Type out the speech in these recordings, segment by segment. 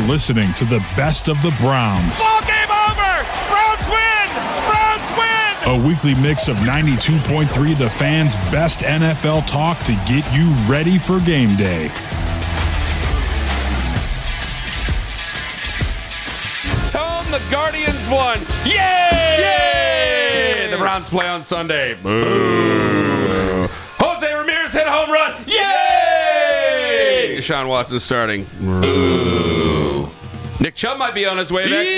listening to the best of the Browns. Ball game over! Browns win! Browns win! A weekly mix of 92.3 The Fan's best NFL talk to get you ready for game day. Tom, the Guardians won. Yay! Yay! The Browns play on Sunday. Boo. Jose Ramirez hit a home run. Yay! Deshaun Watson starting. Boo. Nick Chubb might be on his way back.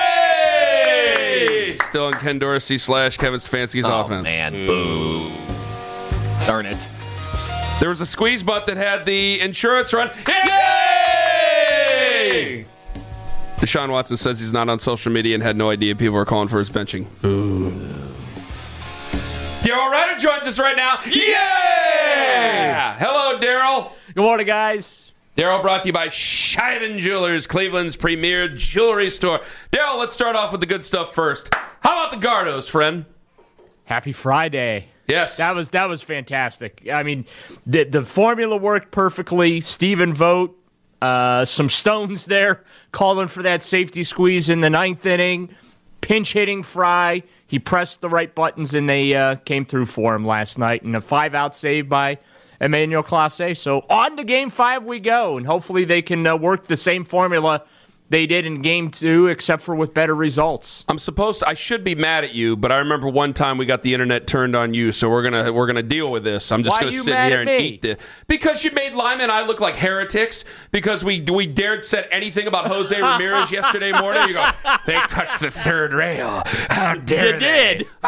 Yay! Still in Ken Dorsey / Kevin Stefanski's offense. Oh, man. Boo. Darn it. There was a squeeze butt that had the insurance run. Yay! Deshaun Watson says he's not on social media and had no idea people were calling for his benching. Ooh. Daryl Ryder joins us right now. Yeah! Hello, Daryl. Good morning, guys. Daryl brought to you by Scheiben Jewelers, Cleveland's premier jewelry store. Daryl, let's start off with the good stuff first. How about the Gardos, friend? Happy Friday. Yes. That was fantastic. I mean, the formula worked perfectly. Stephen Vogt, some stones there, calling for that safety squeeze in the ninth inning. Pinch hitting Fry. He pressed the right buttons, and they came through for him last night. And a 5-out save by Emmanuel Clase. So on to Game 5 we go, and hopefully they can work the same formula they did in Game 2, except for with better results. I should be mad at you, but I remember one time we got the internet turned on you, so we're gonna deal with this. I'm just Why gonna you sit mad here at and me? eat this because you made Lyman and I look like heretics because we dared said anything about Jose Ramirez yesterday morning. You go, they touched the third rail. How dare You they? did.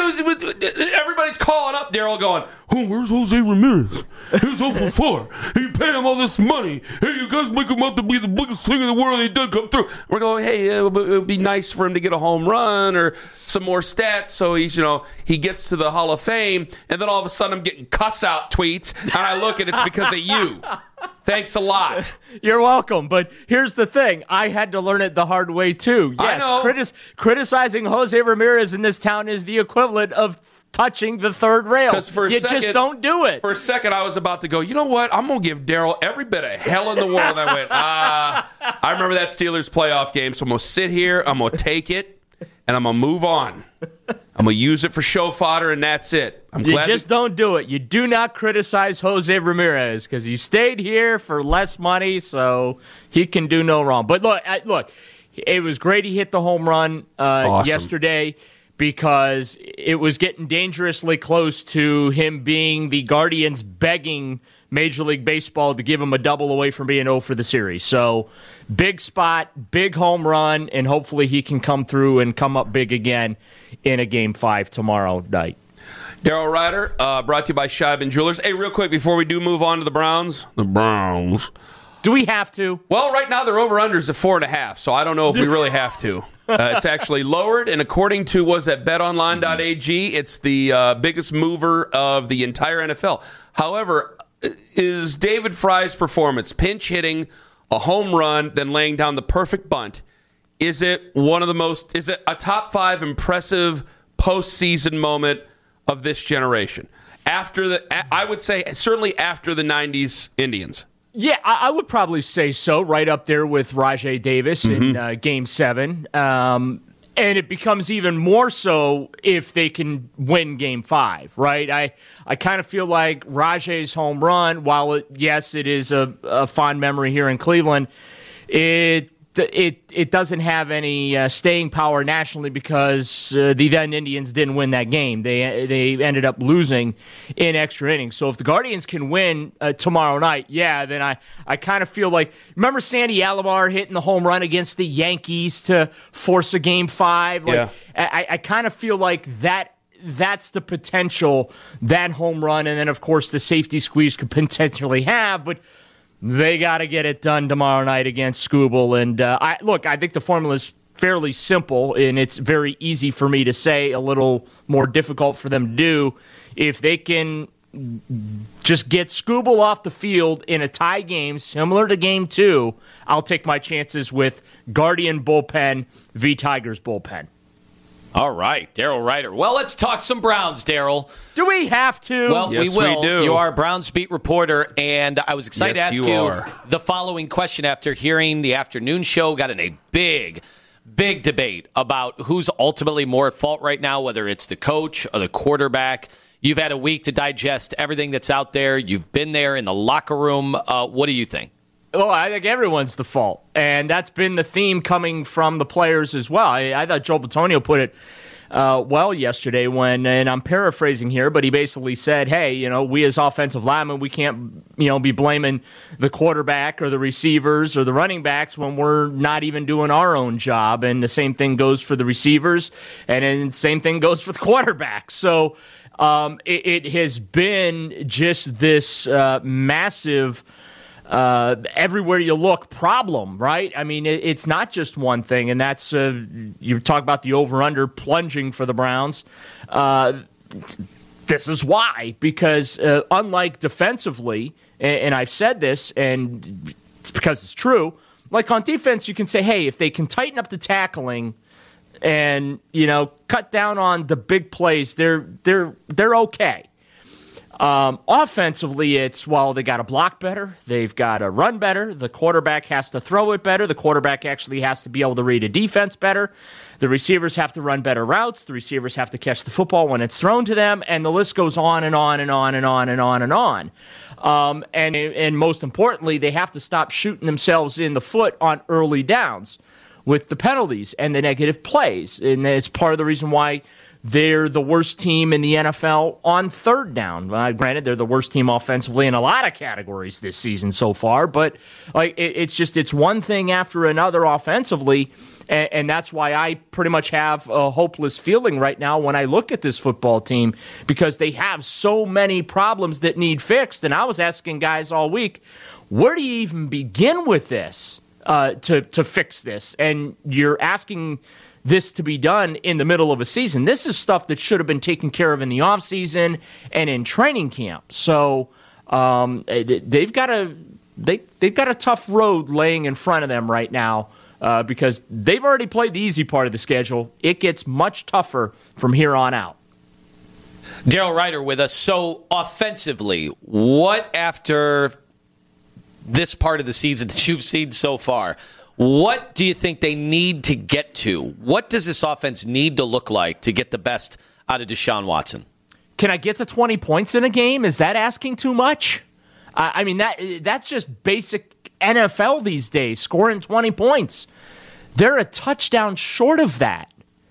Everybody's calling up Daryl, going, "Oh, where's Jose Ramirez? He's 0 for 4. You pay him all this money. Hey, you guys make him out to be the biggest thing in the world. He did come through." We're going, hey, it would be nice for him to get a home run or some more stats so he gets to the Hall of Fame. And then all of a sudden I'm getting cuss out tweets, and I look and it's because of you. Thanks a lot. You're welcome. But here's the thing. I had to learn it the hard way, too. I know. Criticizing Jose Ramirez in this town is the equivalent of touching the third rail. Just don't do it. For a second, I was about to go, you know what? I'm going to give Daryl every bit of hell in the world. I went, I remember that Steelers playoff game, so I'm going to sit here, I'm going to take it, and I'm going to move on. I'm going to use it for show fodder, and that's it. Don't do it. You do not criticize Jose Ramirez because he stayed here for less money, so he can do no wrong. But look, it was great he hit the home run yesterday, because it was getting dangerously close to him being the Guardians begging Major League Baseball to give him a double away from being 0 for the series. So big spot, big home run, and hopefully he can come through and come up big again in a Game 5 tomorrow night. Daryl Ryder, brought to you by Scheiben Jewelers. Hey, real quick, before we do move on to the Browns. The Browns. Do we have to? Well, right now their over-unders at 4.5, so I don't know if we really have to. It's actually lowered, and according to betonline.ag, it's the biggest mover of the entire NFL. However, is David Fry's performance, pinch hitting a home run, then laying down the perfect bunt, is it a top 5 impressive postseason moment of this generation? I would say certainly after the 90s Indians. Yeah, I would probably say so, right up there with Rajai Davis in Game 7. And it becomes even more so if they can win Game 5, right? I kind of feel like Rajai's home run, while it is a fond memory here in Cleveland, it doesn't have any staying power nationally because the then Indians didn't win that game. They ended up losing in extra innings. So if the Guardians can win tomorrow night, then I kind of feel like, remember Sandy Alomar hitting the home run against the Yankees to force a Game 5? I kind of feel like that's the potential that home run, and then of course the safety squeeze could potentially have, but they got to get it done tomorrow night against Skubal. And I think the formula is fairly simple, and it's very easy for me to say, a little more difficult for them to do. If they can just get Skubal off the field in a tie game similar to Game 2, I'll take my chances with Guardian bullpen v. Tigers bullpen. All right, Daryl Ryder. Well, let's talk some Browns, Daryl. Do we have to? Well, yes, we will. We do. You are a Browns beat reporter, and I was excited to ask you the following question after hearing the afternoon show. Got in a big debate about who's ultimately more at fault right now, whether it's the coach or the quarterback. You've had a week to digest everything that's out there. You've been there in the locker room. What do you think? Well, I think everyone's the fault, and that's been the theme coming from the players as well. I thought Joe Bitonio put it well yesterday when, and I'm paraphrasing here, but he basically said, hey, we as offensive linemen, we can't, be blaming the quarterback or the receivers or the running backs when we're not even doing our own job. And the same thing goes for the receivers, and then the same thing goes for the quarterback. So it has been just this massive everywhere you look problem, right? I mean, it's not just one thing, and that's you talk about the over-under plunging for the Browns. This is why, because unlike defensively, and I've said this, and it's because it's true, like on defense, you can say, hey, if they can tighten up the tackling and cut down on the big plays, they're okay. Offensively, it's, they got to block better. They've got to run better. The quarterback has to throw it better. The quarterback actually has to be able to read a defense better. The receivers have to run better routes. The receivers have to catch the football when it's thrown to them. And the list goes on and on and on and on and on and on. And most importantly, they have to stop shooting themselves in the foot on early downs with the penalties and the negative plays. And it's part of the reason why they're the worst team in the NFL on third down. Granted, they're the worst team offensively in a lot of categories this season so far, but it's one thing after another offensively, and that's why I pretty much have a hopeless feeling right now when I look at this football team, because they have so many problems that need fixed. And I was asking guys all week, where do you even begin with this to fix this? And you're asking this to be done in the middle of a season. This is stuff that should have been taken care of in the offseason and in training camp. So they've got a tough road laying in front of them right now because they've already played the easy part of the schedule. It gets much tougher from here on out. Daryl Ryder with us. So offensively, what after this part of the season that you've seen so far, what do you think they need to get to? What does this offense need to look like to get the best out of Deshaun Watson? Can I get to 20 points in a game? Is that asking too much? I mean, that's just basic NFL these days, scoring 20 points. They're a touchdown short of that.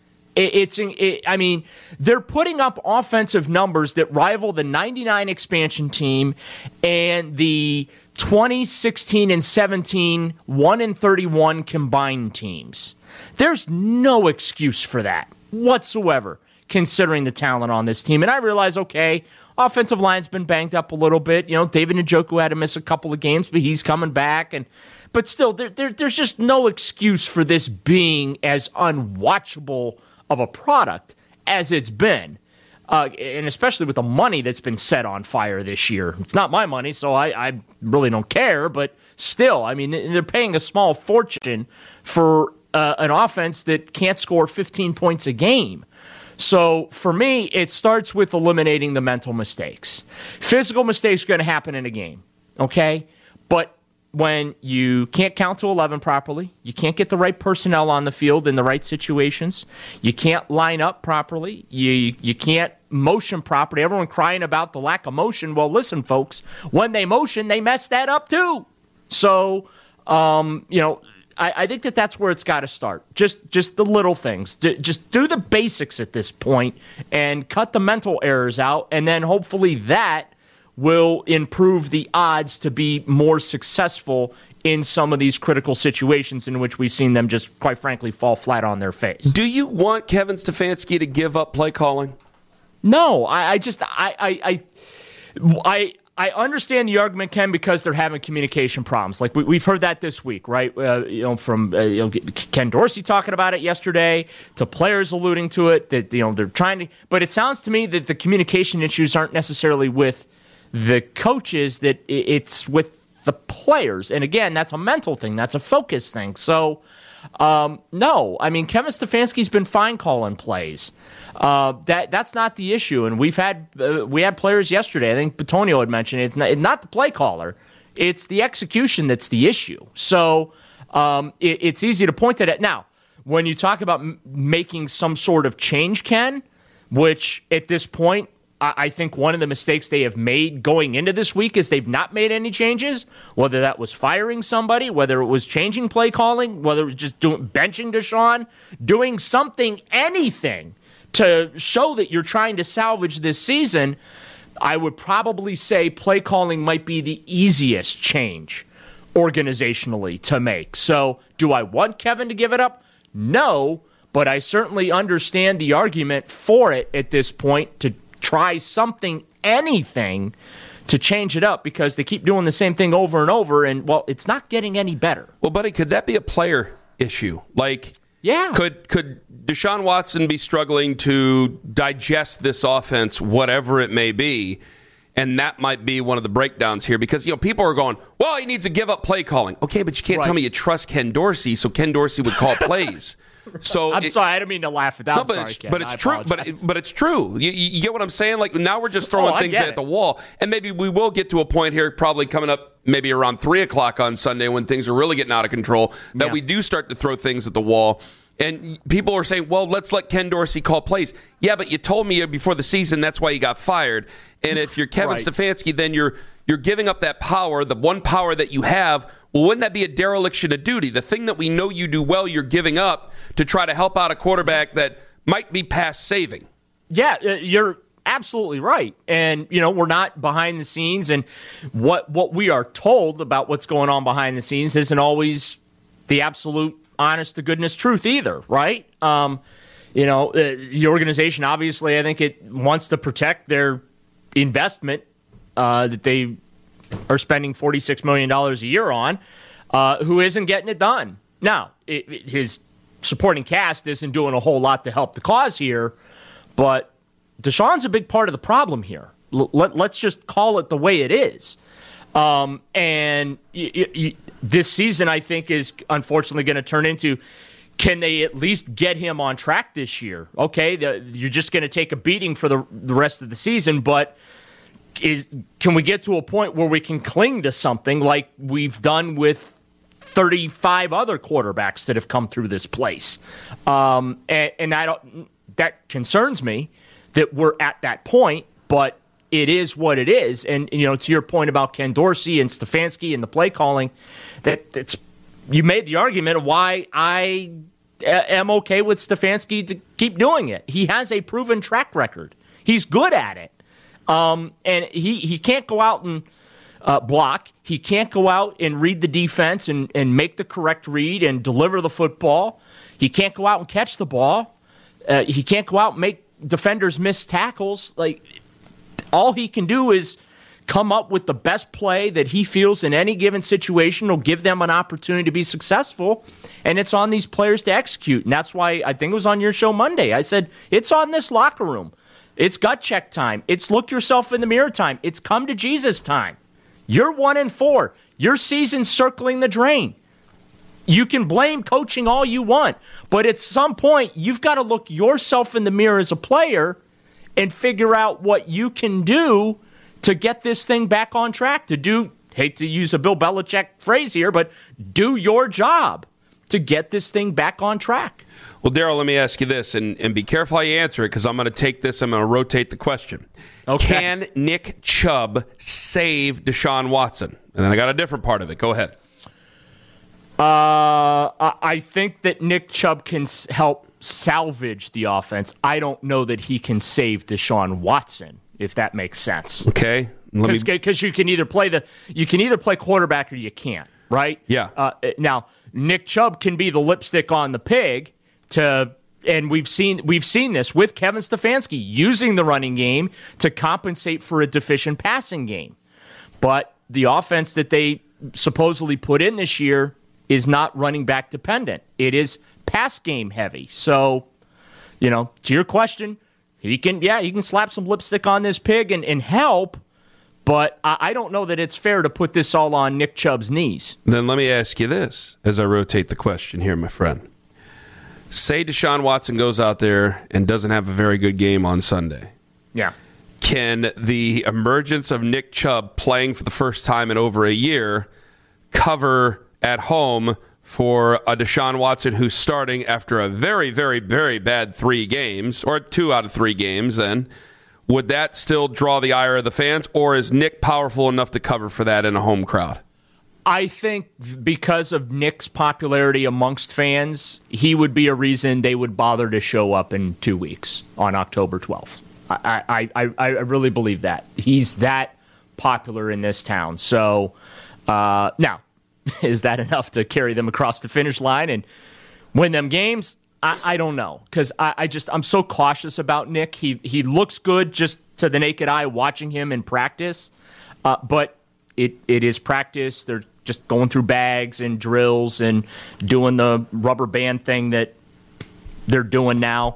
I mean, they're putting up offensive numbers that rival the 99 expansion team and the 2016 and 17 1-31 combined teams. There's no excuse for that whatsoever, considering the talent on this team. And I realize, okay, offensive line's been banged up a little bit. David Njoku had to miss a couple of games, but he's coming back. But still, there's just no excuse for this being as unwatchable of a product as it's been. And especially with the money that's been set on fire this year. It's not my money, so I really don't care. But still, I mean, they're paying a small fortune for an offense that can't score 15 points a game. So for me, it starts with eliminating the mental mistakes. Physical mistakes are going to happen in a game, okay? But when you can't count to 11 properly, you can't get the right personnel on the field in the right situations, you can't line up properly, you can't motion properly. Everyone crying about the lack of motion. Well, listen, folks, when they motion, they mess that up too. So, I think that's where it's got to start. Just the little things. Just do the basics at this point and cut the mental errors out, and then hopefully that will improve the odds to be more successful in some of these critical situations in which we've seen them just, quite frankly, fall flat on their face. Do you want Kevin Stefanski to give up play calling? No, I understand the argument, Ken, because they're having communication problems. Like we've heard that this week, right? From Ken Dorsey talking about it yesterday, to players alluding to it. That they're trying to, but it sounds to me that the communication issues aren't necessarily with the coaches; that it's with the players. And again, that's a mental thing. That's a focus thing. So No. I mean, Kevin Stefanski's been fine calling plays. That's not the issue. And we had players yesterday. I think Bitonio had mentioned it's not the play caller. It's the execution that's the issue. So it's easy to point to that. Now, when you talk about making some sort of change, Ken, which at this point, I think one of the mistakes they have made going into this week is they've not made any changes, whether that was firing somebody, whether it was changing play calling, whether it was just benching Deshaun, doing something, anything to show that you're trying to salvage this season. I would probably say play calling might be the easiest change organizationally to make. So do I want Kevin to give it up? No, but I certainly understand the argument for it at this point to try something, anything, to change it up because they keep doing the same thing over and over, and, well, it's not getting any better. Well, buddy, could that be a player issue? Like, yeah. Could Deshaun Watson be struggling to digest this offense, whatever it may be, and that might be one of the breakdowns here because, people are going, well, he needs to give up play calling. Okay, but you can't tell me you trust Ken Dorsey, so Ken Dorsey would call plays. So I'm sorry, I didn't mean to laugh at that. No, but it's true. But it's true. You get what I'm saying? Like now we're just throwing things at the wall, and maybe we will get to a point here, probably coming up, maybe around 3:00 on Sunday when things are really getting out of control, that we do start to throw things at the wall. And people are saying, well, let's let Ken Dorsey call plays. Yeah, but you told me before the season that's why you got fired. And if you're Kevin Stefanski, then you're giving up that power, the one power that you have. Well, wouldn't that be a dereliction of duty? The thing that we know you do well, you're giving up to try to help out a quarterback that might be past saving. Yeah, you're absolutely right. And, we're not behind the scenes. And what we are told about what's going on behind the scenes isn't always the absolute honest-to-goodness truth either, right? The organization, obviously, I think it wants to protect their investment that they are spending $46 million a year on, who isn't getting it done. Now, his supporting cast isn't doing a whole lot to help the cause here, but Deshaun's a big part of the problem here. Let's just call it the way it is. And this season, I think, is unfortunately going to turn into, can they at least get him on track this year? Okay, you're just going to take a beating for the rest of the season, but can we get to a point where we can cling to something like we've done with 35 other quarterbacks that have come through this place? And that concerns me that we're at that point, but it is what it is. And, to your point about Ken Dorsey and Stefanski and the play calling, you made the argument of why I am okay with Stefanski to keep doing it. He has a proven track record. He's good at it. And he can't go out and block. He can't go out and read the defense and make the correct read and deliver the football. He can't go out and catch the ball. He can't go out and make defenders miss tackles. All he can do is come up with the best play that he feels in any given situation will give them an opportunity to be successful, and it's on these players to execute. And that's why I think it was on your show Monday. I said, it's on this locker room. It's gut check time. It's look yourself in the mirror time. It's come to Jesus time. You're 1-4. Your season's circling the drain. You can blame coaching all you want, but at some point, you've got to look yourself in the mirror as a player and figure out what you can do to get this thing back on track, hate to use a Bill Belichick phrase here, but do your job to get this thing back on track. Well, Daryl, let me ask you this, and be careful how you answer it, because I'm going to rotate the question. Okay. Can Nick Chubb save Deshaun Watson? And then I got a different part of it. Go ahead. I think that Nick Chubb can help salvage the offense. I don't know that he can save Deshaun Watson, if that makes sense. Okay. Because you can either play quarterback or you can't, right? Yeah. Now, Nick Chubb can be the lipstick on the pig and we've seen this with Kevin Stefanski using the running game to compensate for a deficient passing game. But the offense that they supposedly put in this year is not running back dependent. It is pass game heavy. So, to your question, he can slap some lipstick on this pig and help, But I don't know that it's fair to put this all on Nick Chubb's knees. Then let me ask you this as I rotate the question here, my friend. Say Deshaun Watson goes out there and doesn't have a very good game on Sunday. Yeah. Can the emergence of Nick Chubb playing for the first time in over a year cover at home for a Deshaun Watson who's starting after a very, very, very bad 3 games, or 2 out of 3 games then? Would that still draw the ire of the fans, or is Nick powerful enough to cover for that in a home crowd? I think because of Nick's popularity amongst fans, he would be a reason they would bother to show up in 2 weeks on October 12th. I really believe that. He's that popular in this town. So now, is that enough to carry them across the finish line and win them games? I don't know, because I'm so cautious about Nick. He looks good just to the naked eye watching him in practice, but it is practice. They're just going through bags and drills and doing the rubber band thing that they're doing now.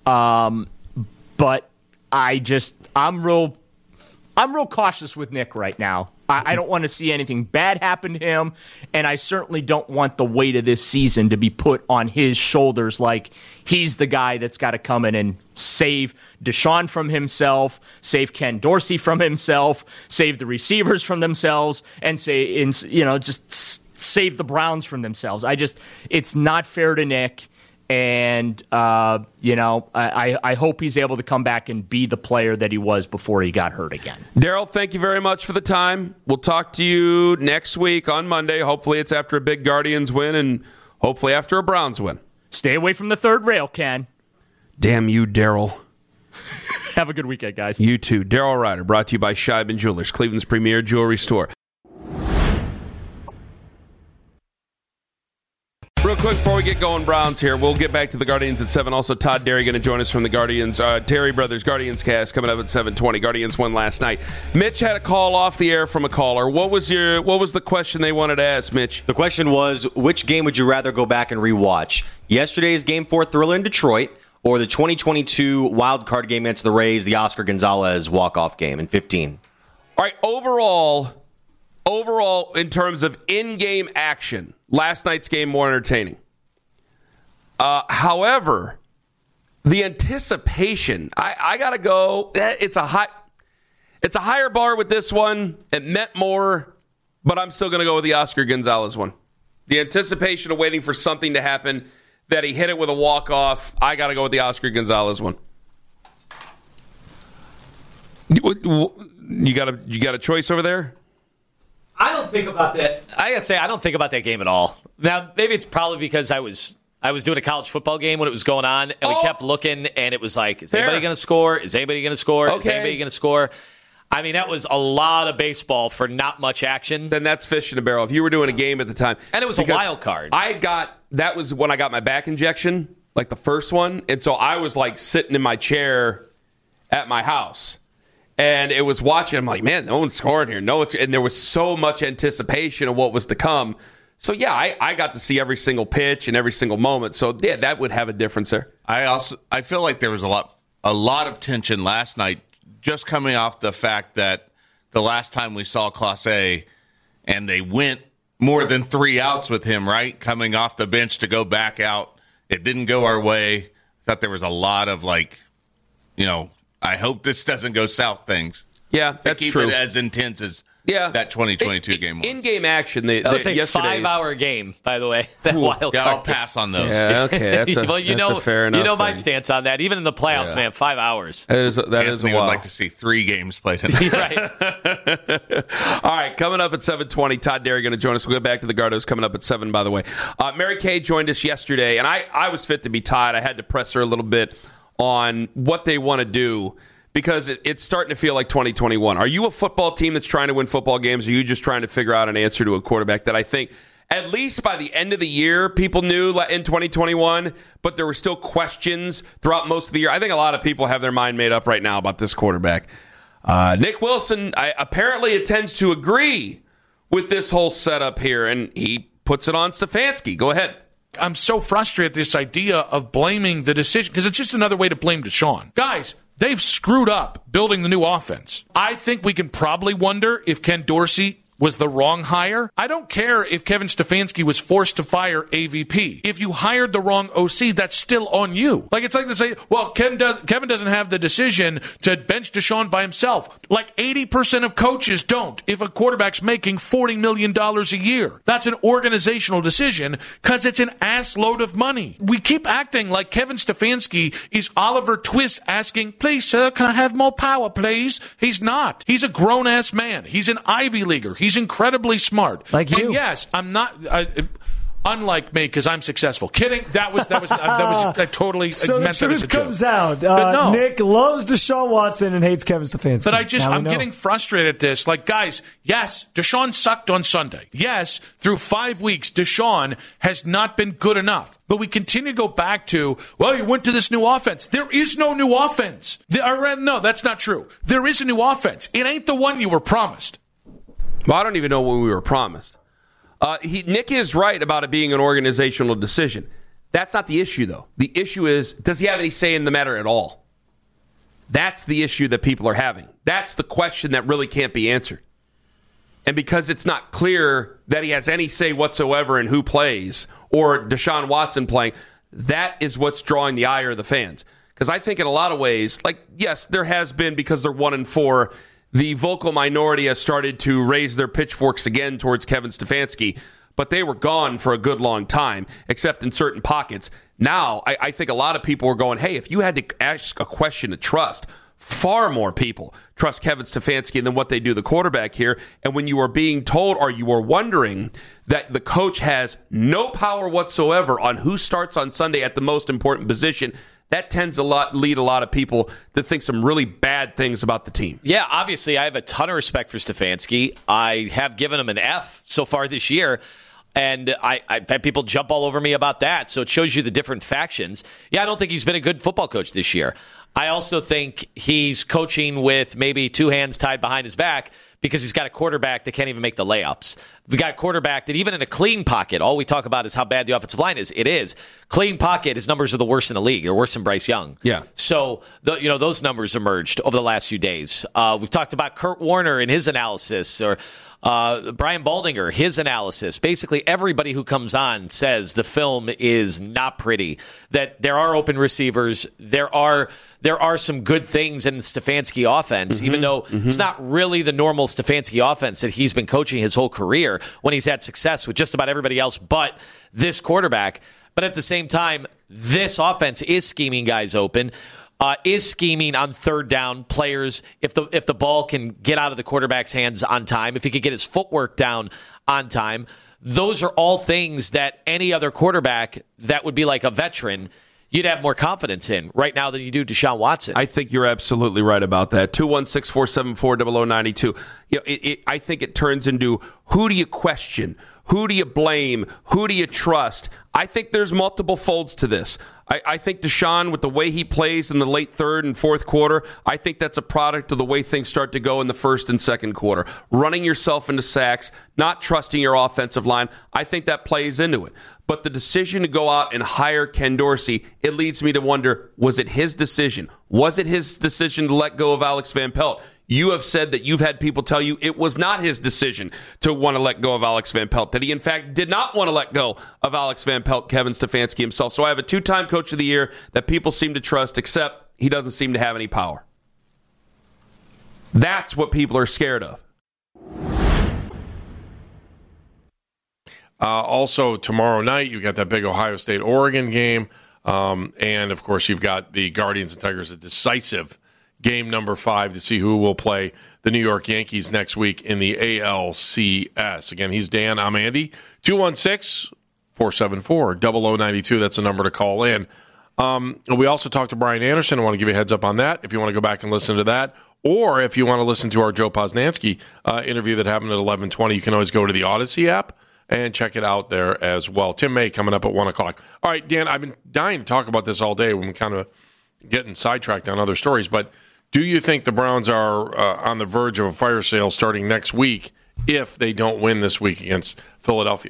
But I'm real cautious with Nick right now. I don't want to see anything bad happen to him, and I certainly don't want the weight of this season to be put on his shoulders like he's the guy that's got to come in and save Deshaun from himself, save Ken Dorsey from himself, save the receivers from themselves, and just save the Browns from themselves. It's not fair to Nick. And, I hope he's able to come back and be the player that he was before he got hurt again. Daryl, thank you very much for the time. We'll talk to you next week on Monday. Hopefully it's after a big Guardians win and hopefully after a Browns win. Stay away from the third rail, Ken. Damn you, Daryl. Have a good weekend, guys. You too. Daryl Ryder, brought to you by Scheibman Jewelers, Cleveland's premier jewelry store. Real quick before we get going, Browns here. We'll get back to the Guardians at 7. Also, Todd Derry going to join us from the Guardians, Terry Brothers Guardians cast coming up at 7:20. Guardians won last night. Mitch had a call off the air from a caller. What was the question they wanted to ask, Mitch? The question was, which game would you rather go back and rewatch? Yesterday's Game 4 thriller in Detroit, or the 2022 wild card game against the Rays, the Oscar Gonzalez walk-off game in 15? All right, overall, in terms of in-game action, last night's game more entertaining. However, the anticipation, I gotta go. It's a higher bar with this one. It meant more, but I'm still gonna go with the Oscar Gonzalez one. The anticipation of waiting for something to happen, that he hit it with a walk-off. I gotta go with the Oscar Gonzalez one. You got a choice over there? I don't think about that. I gotta say, I don't think about that game at all. Now, maybe it's probably because I was doing a college football game when it was going on, and we kept looking, and it was like, is anybody going to score? Is anybody going to score? Okay. Is anybody going to score? I mean, that was a lot of baseball for not much action. Then that's fish in a barrel. If you were doing a game at the time. And it was a wild card. That was when I got my back injection, like the first one, and so I was like sitting in my chair at my house. And it was watching. I'm like, man, no one's scoring here. And there was so much anticipation of what was to come. So yeah, I got to see every single pitch and every single moment. So yeah, that would have a difference there. I feel like there was a lot of tension last night, just coming off the fact that the last time we saw Clase, and they went more than 3 outs with him, right, coming off the bench to go back out. It didn't go our way. I thought there was a lot of I hope this doesn't go south things. Yeah, that's keep true. It as intense as that 2022 game was. In-game action. That was a 5-hour game, by that wild card. I'll pass on those. Yeah, okay, that's a fair enough my thing. stance on that. Even in the playoffs, man, 5 hours. That is a while. I'd like to see 3 games played tonight. Right. All right, coming up at 7:20, Todd Derry going to join us. We'll get back to the Gardos coming up at 7, by the way. Mary Kay joined us yesterday, and I was fit to be tied. I had to press her a little bit on what they want to do, because it's starting to feel like 2021. Are you a football team that's trying to win football games, or are you just trying to figure out an answer to a quarterback that I think, at least by the end of the year, people knew in 2021, but there were still questions throughout most of the year? I think a lot of people have their mind made up right now about this quarterback. Nick Wilson apparently tends to agree with this whole setup here, and he puts it on Stefanski. Go ahead. I'm so frustrated at this idea of blaming the decision, because it's just another way to blame Deshaun. Guys, They've screwed up building the new offense. I think we can probably wonder if Ken Dorsey was the wrong hire. I don't care if Kevin Stefanski was forced to fire AVP. If you hired the wrong OC, that's still on you. Like, it's like they say, well, Kevin doesn't have the decision to bench Deshaun by himself. Like 80% of coaches don't if a quarterback's making $40 million a year. That's an organizational decision because it's an ass load of money. We keep acting like Kevin Stefanski is Oliver Twist asking, please, sir, can I have more power, please? He's not. He's a grown-ass man. He's an Ivy Leaguer. He's incredibly smart. Like you. And yes, I'm not. Unlike me, because I'm successful. Kidding. That was totally. So the truth comes out. No. Nick loves Deshaun Watson and hates Kevin Stefanski. But I'm getting frustrated at this. Like, guys, yes, Deshaun sucked on Sunday. Yes, through 5 weeks, Deshaun has not been good enough. But we continue to go back to, well, you went to this new offense. There is no new offense. No, that's not true. There is a new offense. It ain't the one you were promised. Well, I don't even know what we were promised. Nick is right about it being an organizational decision. That's not the issue, though. The issue is, does he have any say in the matter at all? That's the issue that people are having. That's the question that really can't be answered. And because it's not clear that he has any say whatsoever in who plays or Deshaun Watson playing, that is what's drawing the ire of the fans. Because I think in a lot of ways, like, yes, there has been, because they're 1-4, the vocal minority has started to raise their pitchforks again towards Kevin Stefanski, but they were gone for a good long time, except in certain pockets. Now, I think a lot of people are going, hey, if you had to ask a question to trust, far more people trust Kevin Stefanski than what they do the quarterback here. And when you are being told, or you are wondering that the coach has no power whatsoever on who starts on Sunday at the most important position, that tends to lead a lot of people to think some really bad things about the team. Yeah, obviously, I have a ton of respect for Stefanski. I have given him an F so far this year, and I've had people jump all over me about that, so it shows you the different factions. Yeah, I don't think he's been a good football coach this year. I also think he's coaching with maybe two hands tied behind his back because he's got a quarterback that can't even make the layups. We got a quarterback that even in a clean pocket, all we talk about is how bad the offensive line is. It is. Clean pocket, his numbers are the worst in the league. They're worse than Bryce Young. Yeah. So, those numbers emerged over the last few days. We've talked about Kurt Warner and his analysis, or Brian Baldinger, his analysis. Basically, everybody who comes on says the film is not pretty, that there are open receivers, there are some good things in the Stefanski offense, even though it's not really the normal Stefanski offense that he's been coaching his whole career when he's had success with just about everybody else but this quarterback. But at the same time, this offense is scheming guys open, is scheming on third down players if the ball can get out of the quarterback's hands on time, if he could get his footwork down on time. Those are all things that any other quarterback that would be like a veteran, you'd have more confidence in right now than you do Deshaun Watson. I think you're absolutely right about that. 216-474-0092. I think it turns into, who do you question? Who do you blame? Who do you trust? I think there's multiple folds to this. I think Deshaun, with the way he plays in the late third and fourth quarter, I think that's a product of the way things start to go in the first and second quarter. Running yourself into sacks, not trusting your offensive line, I think that plays into it. But the decision to go out and hire Ken Dorsey, it leads me to wonder, was it his decision? Was it his decision to let go of Alex Van Pelt? You have said that you've had people tell you it was not his decision to want to let go of Alex Van Pelt, that he, in fact, did not want to let go of Alex Van Pelt, Kevin Stefanski himself. So I have a two-time coach of the year that people seem to trust, except he doesn't seem to have any power. That's what people are scared of. Also, tomorrow night, you've got that big Ohio State-Oregon game. And, of course, you've got the Guardians and Tigers, a decisive game number 5 to see who will play the New York Yankees next week in the ALCS. Again, he's Dan. I'm Andy. 216-474-0092. That's the number to call in. We also talked to Brian Anderson. I want to give you a heads up on that if you want to go back and listen to that. Or if you want to listen to our Joe Posnanski interview that happened at 11:20, you can always go to the Odyssey app and check it out there as well. Tim May coming up at 1 o'clock. All right, Dan, I've been dying to talk about this all day. We've been kind of getting sidetracked on other stories, but do you think the Browns are on the verge of a fire sale starting next week if they don't win this week against Philadelphia?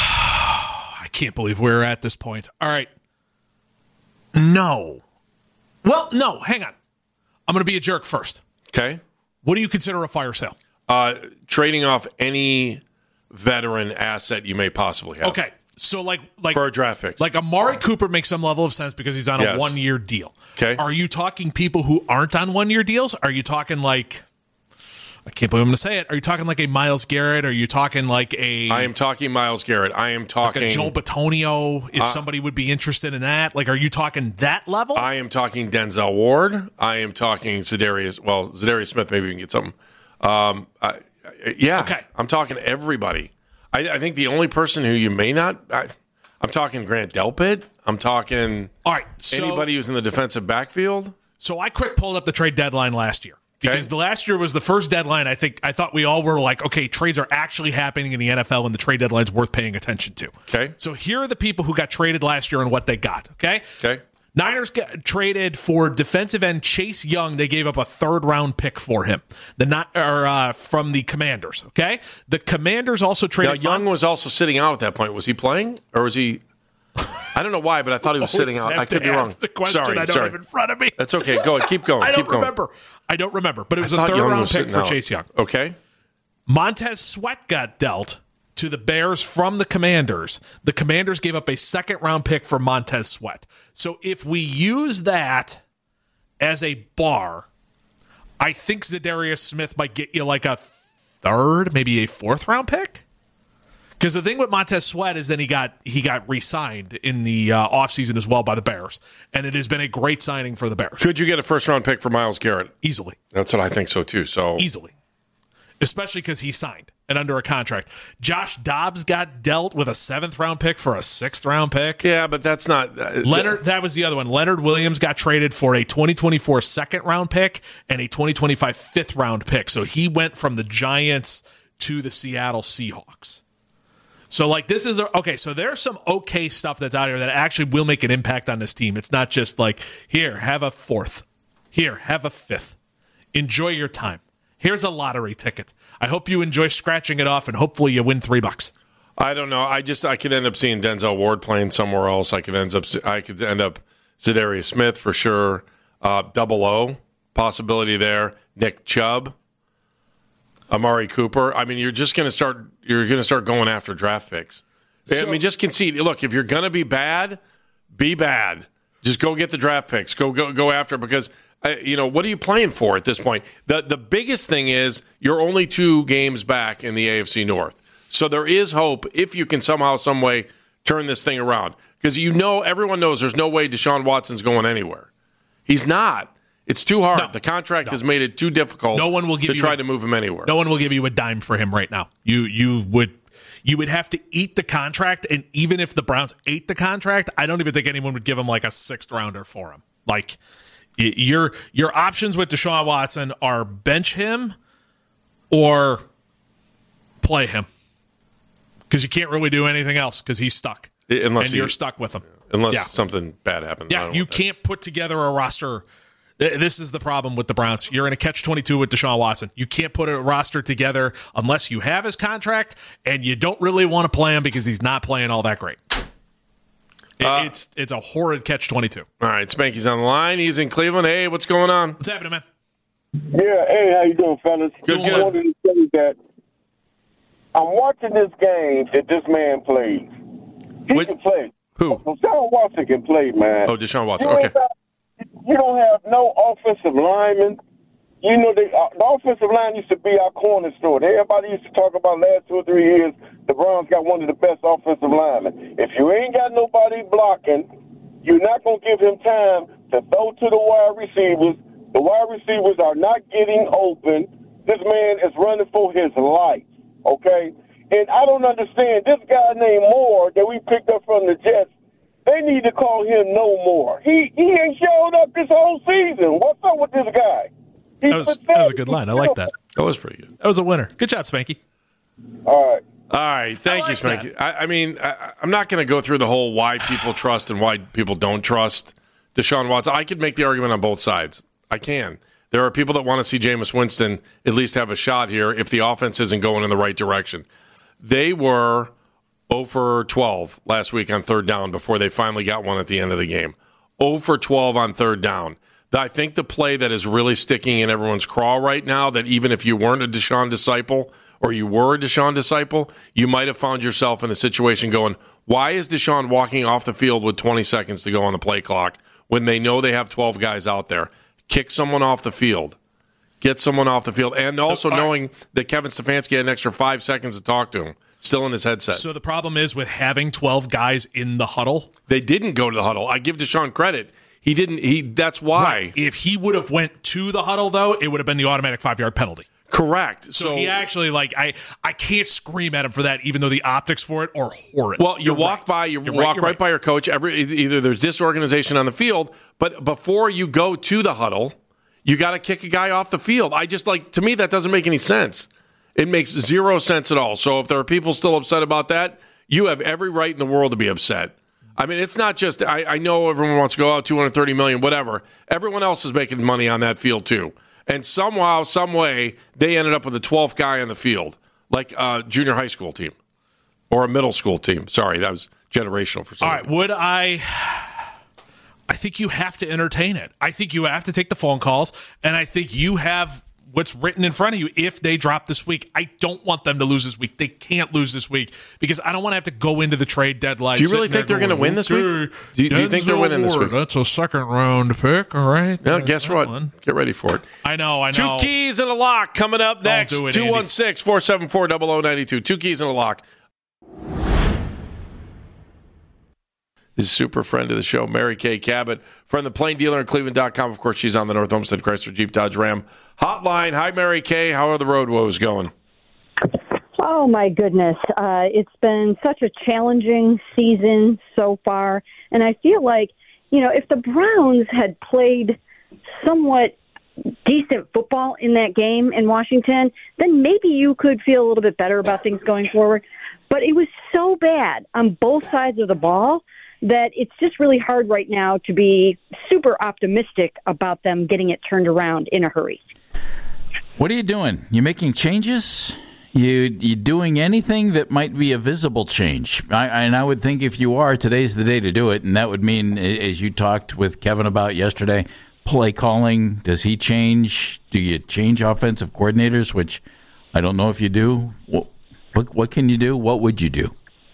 I can't believe we're at this point. All right. No. Well, no, hang on. I'm going to be a jerk first. Okay. What do you consider a fire sale? Trading off any veteran asset you may possibly have. Okay. So like for a draft pick. Like Amari Cooper makes some level of sense because he's on a 1-year deal. Okay. Are you talking people who aren't on 1-year deals? Are you talking like, I can't believe I'm going to say it. Are you talking like a Myles Garrett? Are you talking like I am talking Myles Garrett. I am talking like a Joe Bitonio, if somebody would be interested in that. Like, are you talking that level? I am talking Denzel Ward. I am talking Zadarius Smith, maybe we can get something. Okay. I'm talking everybody. I think the only person who you may not I'm talking Grant Delpit. I'm talking all right, so, anybody who's in the defensive backfield. So I quick pulled up the trade deadline last year. Because the last year was the first deadline, I thought we all were like, okay, trades are actually happening in the NFL and the trade deadline's worth paying attention to. Okay. So here are the people who got traded last year and what they got, okay? Okay. Niners got traded for defensive end Chase Young. They gave up a 3rd-round pick for him. From the Commanders, okay? The Commanders also traded... Now, Young was also sitting out at that point. Was he playing? Or was he... I don't know why, but I thought he was sitting out. I could be wrong. The question I don't have in front of me. That's okay. Go ahead. Keep going. I don't remember, but it was a 3rd-round pick for Chase Young. Okay. Montez Sweat got dealt to the Bears from the Commanders. The Commanders gave up a 2nd-round pick for Montez Sweat. So if we use that as a bar, I think Zadarius Smith might get you like a 3rd, maybe a 4th-round pick. Because the thing with Montez Sweat is then he got re-signed in the offseason as well by the Bears. And it has been a great signing for the Bears. Could you get a 1st-round pick for Myles Garrett? Easily. That's what I think so, too. Easily. Especially because he signed and under a contract. Josh Dobbs got dealt with a 7th-round pick for a 6th-round pick. Yeah, but that's not... Leonard, that was the other one. Leonard Williams got traded for a 2024 2nd-round pick and a 2025 5th-round pick. So he went from the Giants to the Seattle Seahawks. So, like, this is... Okay, so there's some okay stuff that's out here that actually will make an impact on this team. It's not just like, here, have a 4th. Here, have a 5th. Enjoy your time. Here's a lottery ticket. I hope you enjoy scratching it off, and hopefully you win $3. I don't know. I could end up seeing Denzel Ward playing somewhere else. I could end up Zadarius Smith for sure. 00 possibility there. Nick Chubb, Amari Cooper. I mean, you're going to start going after draft picks. So, I mean, just concede. Look, if you're going to be bad, be bad. Just go get the draft picks. Go after it because. What are you playing for at this point? The biggest thing is you're only 2 games back in the AFC North. So there is hope if you can somehow, some way turn this thing around. Because everyone knows there's no way Deshaun Watson's going anywhere. He's not. It's too hard. No, the contract has made it too difficult to try to move him anywhere. No one will give you a dime for him right now. You would have to eat the contract, and even if the Browns ate the contract, I don't even think anyone would give him like a 6th-rounder for him. Like... Your options with Deshaun Watson are bench him or play him because you can't really do anything else because he's stuck. You're stuck with him. Unless something bad happens. Yeah, you can't put together a roster. This is the problem with the Browns. You're in a catch-22 with Deshaun Watson. You can't put a roster together unless you have his contract and you don't really want to play him because he's not playing all that great. It's a horrid catch-22. All right, Spanky's on the line. He's in Cleveland. Hey, what's going on? What's happening, man? Yeah, hey, how you doing, fellas? Good. I wanted to say that I'm watching this game that this man plays. He can play. Who? Deshaun Watson can play, man. Oh, Deshaun Watson. Okay. You don't have no offensive linemen. You know, the offensive line used to be our cornerstone. Everybody used to talk about last 2 or 3 years, the Browns got one of the best offensive linemen. If you ain't got nobody blocking, you're not going to give him time to throw to the wide receivers. The wide receivers are not getting open. This man is running for his life, okay? And I don't understand. This guy named Moore that we picked up from the Jets, they need to call him No More. He ain't showed up this whole season. What's up with this guy? That was a good line. I like that. That was pretty good. That was a winner. Good job, Spanky. All right. Thank you, Spanky. I'm not going to go through the whole why people trust and why people don't trust Deshaun Watson. I could make the argument on both sides. I can. There are people that want to see Jameis Winston at least have a shot here if the offense isn't going in the right direction. They were 0 for 12 last week on 3rd down before they finally got one at the end of the game. 0 for 12 on 3rd down. I think the play that is really sticking in everyone's craw right now, that even if you weren't a Deshaun disciple or you were a Deshaun disciple, you might have found yourself in a situation going, why is Deshaun walking off the field with 20 seconds to go on the play clock when they know they have 12 guys out there? Kick someone off the field. Get someone off the field. And also knowing that Kevin Stefanski had an extra 5 seconds to talk to him, still in his headset. So the problem is with having 12 guys in the huddle. They didn't go to the huddle. I give Deshaun credit. He didn't. That's why. Right. If he would have went to the huddle, though, it would have been the automatic 5-yard penalty. Correct. So he actually, I can't scream at him for that, even though the optics for it are horrid. Well, you walk by your coach. Either there's disorganization on the field, but before you go to the huddle, you got to kick a guy off the field. To me, that doesn't make any sense. It makes zero sense at all. So if there are people still upset about that, you have every right in the world to be upset. I mean, it's not just, I know everyone wants to go out $230 million, whatever. Everyone else is making money on that field too. And somehow, some way, they ended up with the 12th guy on the field, like a junior high school team or a middle school team. Sorry, that was generational for some reason. All right, I think you have to entertain it. I think you have to take the phone calls, and I think you have what's written in front of you if they drop this week. I don't want them to lose this week. They can't lose this week because I don't want to have to go into the trade deadline. Do you really think they're going to win this week? Do you think they're winning this week? That's a second-round pick, all right? Yeah, guess what? Get ready for it. I know. 2 keys and a lock coming up next. 216-474-0092. 2 keys and a lock. Is super friend of the show, Mary Kay Cabot from the Plain Dealer in Cleveland.com. Of course, she's on the North Homestead Chrysler Jeep Dodge Ram hotline. Hi, Mary Kay. How are the road woes going? Oh, my goodness. It's been such a challenging season so far. And I feel like, if the Browns had played somewhat decent football in that game in Washington, then maybe you could feel a little bit better about things going forward. But it was so bad on both sides of the ball that it's just really hard right now to be super optimistic about them getting it turned around in a hurry. What are you doing? You making changes? You doing anything that might be a visible change? I would think if you are, today's the day to do it, and that would mean, as you talked with Kevin about yesterday, play calling. Does he change? Do you change offensive coordinators, which I don't know if you do? What can you do? What would you do?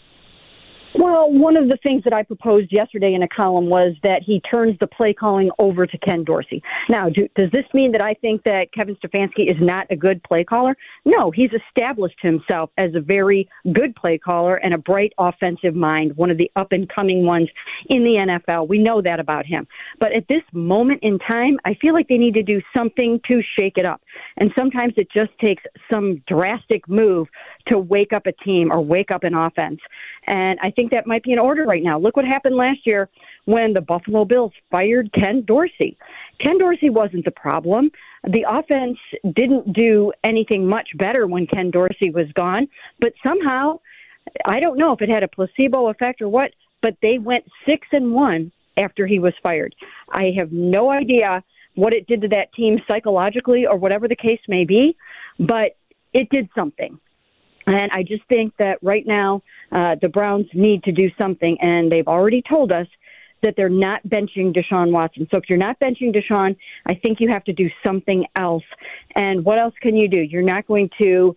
Well, one of the things that I proposed yesterday in a column was that he turns the play calling over to Ken Dorsey. Now, does this mean that I think that Kevin Stefanski is not a good play caller? No, he's established himself as a very good play caller and a bright offensive mind, one of the up-and-coming ones in the NFL. We know that about him. But at this moment in time, I feel like they need to do something to shake it up. And sometimes it just takes some drastic move to wake up a team or wake up an offense. And I think that might be in order right now. Look what happened last year when the Buffalo Bills fired Ken Dorsey. Ken Dorsey wasn't the problem. The offense didn't do anything much better when Ken Dorsey was gone. But somehow, I don't know if it had a placebo effect or what, but they went 6-1 after he was fired. I have no idea what it did to that team psychologically or whatever the case may be, but it did something. And I just think that right now the Browns need to do something, and they've already told us that they're not benching Deshaun Watson. So if you're not benching Deshaun, I think you have to do something else. And what else can you do? You're not going to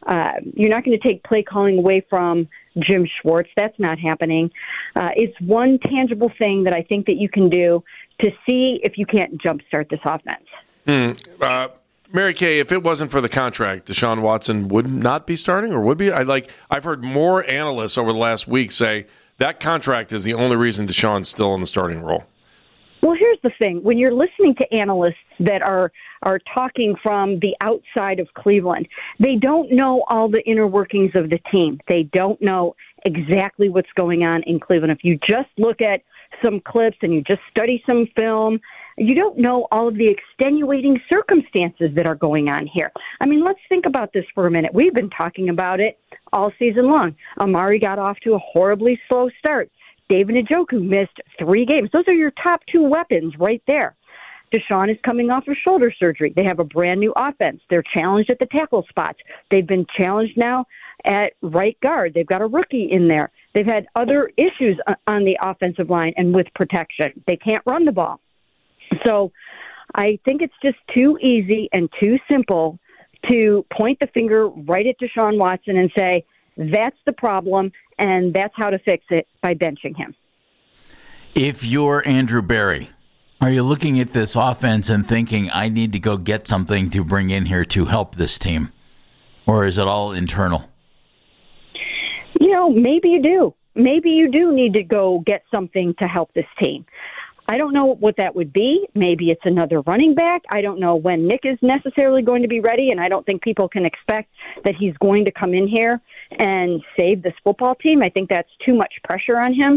take play calling away from Jim Schwartz. That's not happening. It's one tangible thing that I think that you can do to see if you can't jumpstart this offense. Mary Kay, if it wasn't for the contract, Deshaun Watson would not be starting, or would be? I've heard more analysts over the last week say that contract is the only reason Deshaun's still in the starting role. Well, here's the thing. When you're listening to analysts that are talking from the outside of Cleveland, they don't know all the inner workings of the team. They don't know exactly what's going on in Cleveland. If you just look at some clips and you just study some film, you don't know all of the extenuating circumstances that are going on here. I mean, let's think about this for a minute. We've been talking about it all season long. Amari got off to a horribly slow start. David Njoku missed 3 games. Those are your top 2 weapons right there. Deshaun is coming off of shoulder surgery. They have a brand new offense. They're challenged at the tackle spots. They've been challenged now at right guard. They've got a rookie in there. They've had other issues on the offensive line and with protection. They can't run the ball. So I think it's just too easy and too simple to point the finger right at Deshaun Watson and say, that's the problem, and that's how to fix it, by benching him. If you're Andrew Berry, are you looking at this offense and thinking, I need to go get something to bring in here to help this team? Or is it all internal? Maybe you do. Maybe you do need to go get something to help this team. I don't know what that would be. Maybe it's another running back. I don't know when Nick is necessarily going to be ready, and I don't think people can expect that he's going to come in here and save this football team. I think that's too much pressure on him.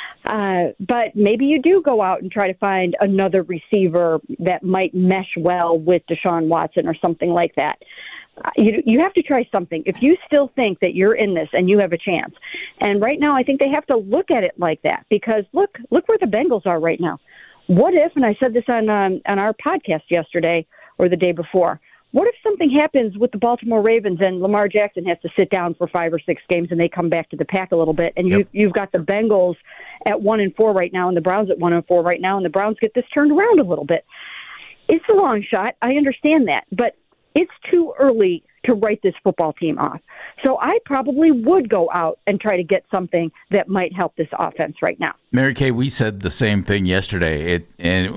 But maybe you do go out and try to find another receiver that might mesh well with Deshaun Watson or something like that. You have to try something. If you still think that you're in this and you have a chance. And right now, I think they have to look at it like that, because look where the Bengals are right now. What if, and I said this on our podcast yesterday or the day before, what if something happens with the Baltimore Ravens and Lamar Jackson has to sit down for 5 or 6 games and they come back to the pack a little bit, and you've got the Bengals at 1-4 right now and the Browns at 1-4 right now, and the Browns get this turned around a little bit. It's a long shot. I understand that, but it's too early to write this football team off. So I probably would go out and try to get something that might help this offense right now. Mary Kay, we said the same thing yesterday.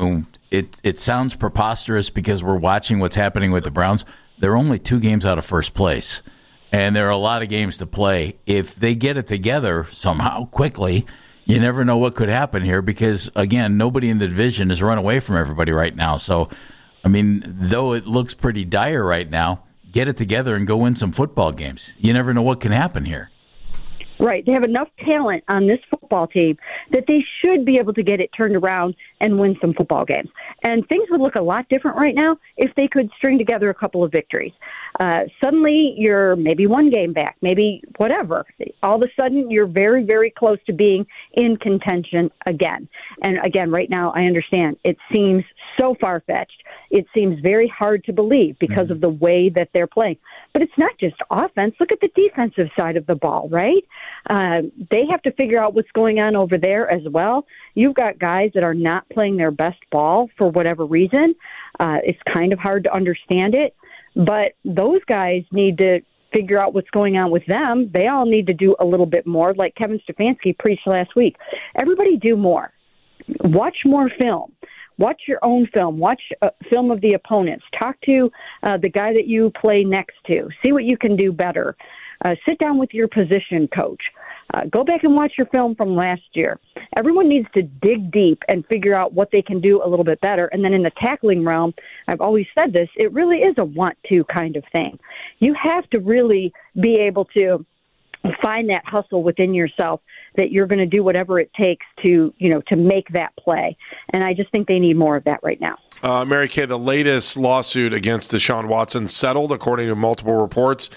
It sounds preposterous because we're watching what's happening with the Browns. They're only 2 games out of first place, and there are a lot of games to play. If they get it together somehow quickly, you never know what could happen here because, again, nobody in the division has run away from everybody right now. So, I mean, though it looks pretty dire right now, get it together and go win some football games. You never know what can happen here. Right. They have enough talent on this football team that they should be able to get it turned around and win some football games. And things would look a lot different right now if they could string together a couple of victories. Suddenly, you're maybe 1 game back, maybe whatever. All of a sudden, you're very, very close to being in contention again. And again, right now, I understand it seems so far-fetched. It seems very hard to believe because of the way that they're playing. But it's not just offense. Look at the defensive side of the ball, right? They have to figure out what's going on over there as well. You've got guys that are not playing their best ball for whatever reason. It's kind of hard to understand it. But those guys need to figure out what's going on with them. They all need to do a little bit more, like Kevin Stefanski preached last week. Everybody do more. Watch more film. Watch your own film. Watch film of the opponents. Talk to the guy that you play next to. See what you can do better. Sit down with your position coach. Go back and watch your film from last year. Everyone needs to dig deep and figure out what they can do a little bit better. And then in the tackling realm, I've always said this, it really is a want-to kind of thing. You have to really be able to find that hustle within yourself that you're going to do whatever it takes to make that play. And I just think they need more of that right now. Mary Kay, the latest lawsuit against Deshaun Watson settled, according to multiple reports.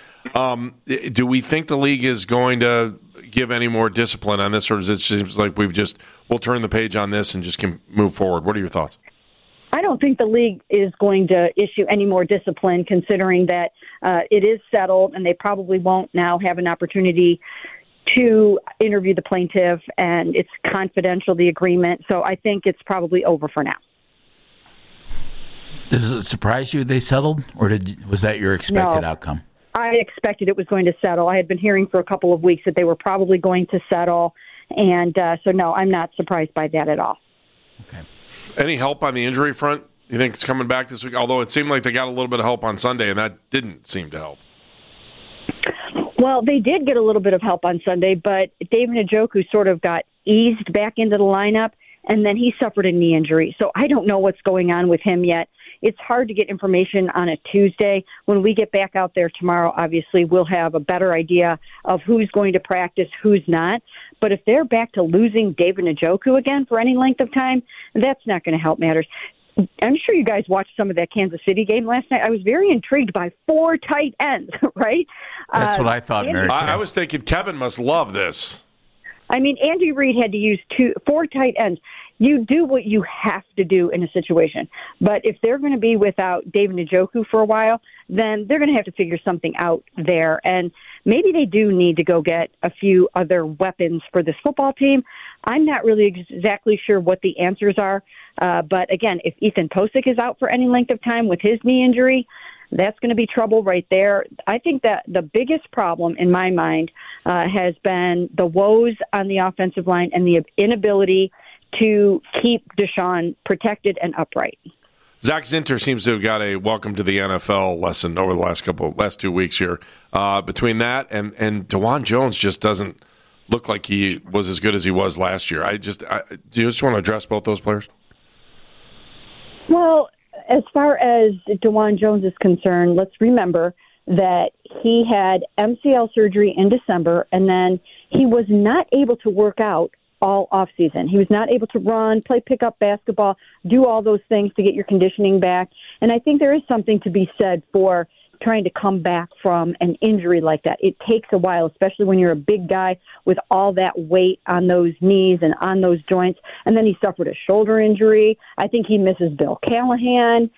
Do we think the league is going to give any more discipline on this, or does it seems like we'll turn the page on this and just can move forward? What are your thoughts? I don't think the league is going to issue any more discipline, considering that it is settled and they probably won't now have an opportunity to interview the plaintiff, and it's confidential, the agreement. So I think it's probably over for now. Does it surprise you they settled, or was that your expected outcome? I expected it was going to settle. I had been hearing for a couple of weeks that they were probably going to settle, and so no, I'm not surprised by that at all. Okay. Any help on the injury front? You think it's coming back this week? Although it seemed like they got a little bit of help on Sunday, and that didn't seem to help. Well, they did get a little bit of help on Sunday, but David Njoku sort of got eased back into the lineup, and then he suffered a knee injury. So I don't know what's going on with him yet. It's hard to get information on a Tuesday. When we get back out there tomorrow, obviously, we'll have a better idea of who's going to practice, who's not. But if they're back to losing David Njoku again for any length of time, that's not going to help matters. I'm sure you guys watched some of that Kansas City game last night. I was very intrigued by 4 tight ends, right? That's what I thought, Mary. I was thinking Kevin must love this. I mean, Andy Reid had to use 4 tight ends. you do what you have to do in a situation. But if they're going to be without David Njoku for a while, then they're going to have to figure something out there. And maybe they do need to go get a few other weapons for this football team. I'm not really exactly sure what the answers are. But again, if Ethan Posick is out for any length of time with his knee injury, that's going to be trouble right there. I think that the biggest problem in my mind has been the woes on the offensive line and the inability to keep Deshaun protected and upright. Zach Zinter seems to have got a welcome to the NFL lesson over the last 2 weeks here. Between that and DeJuan Jones just doesn't look like he was as good as he was last year. Do you just want to address both those players? Well, as far as DeJuan Jones is concerned, let's remember that he had MCL surgery in December, and then he was not able to work out all offseason. He was not able to run, play pickup basketball, do all those things to get your conditioning back. And I think there is something to be said for trying to come back from an injury like that. It takes a while, especially when you're a big guy with all that weight on those knees and on those joints. And then he suffered a shoulder injury. I think he misses Bill Callahan.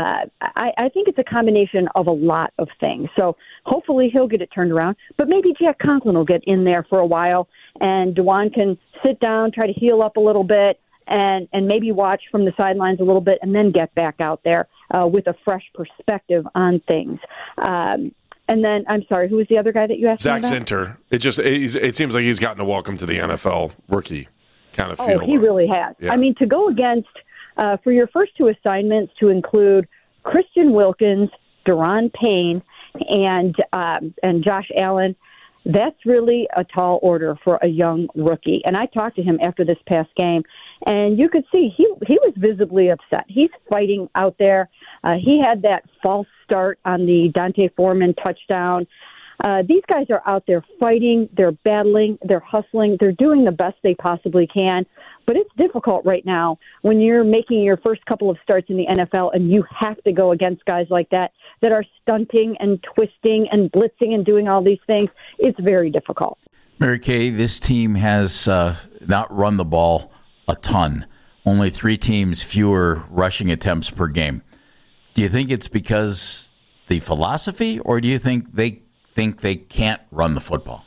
I think it's a combination of a lot of things. So hopefully he'll get it turned around. But maybe Jack Conklin will get in there for a while, and DeJuan can sit down, try to heal up a little bit, and maybe watch from the sidelines a little bit, and then get back out there with a fresh perspective on things. And then, I'm sorry, who was the other guy that you asked me about? Zach Zinter. It seems like he's gotten a welcome to the NFL rookie kind of feel. Oh, he really has. Yeah. I mean, to go against, for your first two assignments to include Christian Wilkins, Daron Payne, and Josh Allen, that's really a tall order for a young rookie. And I talked to him after this past game, and you could see he was visibly upset. He's fighting out there. He had that false start on the Dante Foreman touchdown. These guys are out there fighting. They're battling. They're hustling. They're doing the best they possibly can. But it's difficult right now when you're making your first couple of starts in the NFL and you have to go against guys like that are stunting and twisting and blitzing and doing all these things. It's very difficult. Mary Kay, this team has not run the ball a ton. Only 3 teams fewer rushing attempts per game. Do you think it's because the philosophy, or do you think they can't run the football?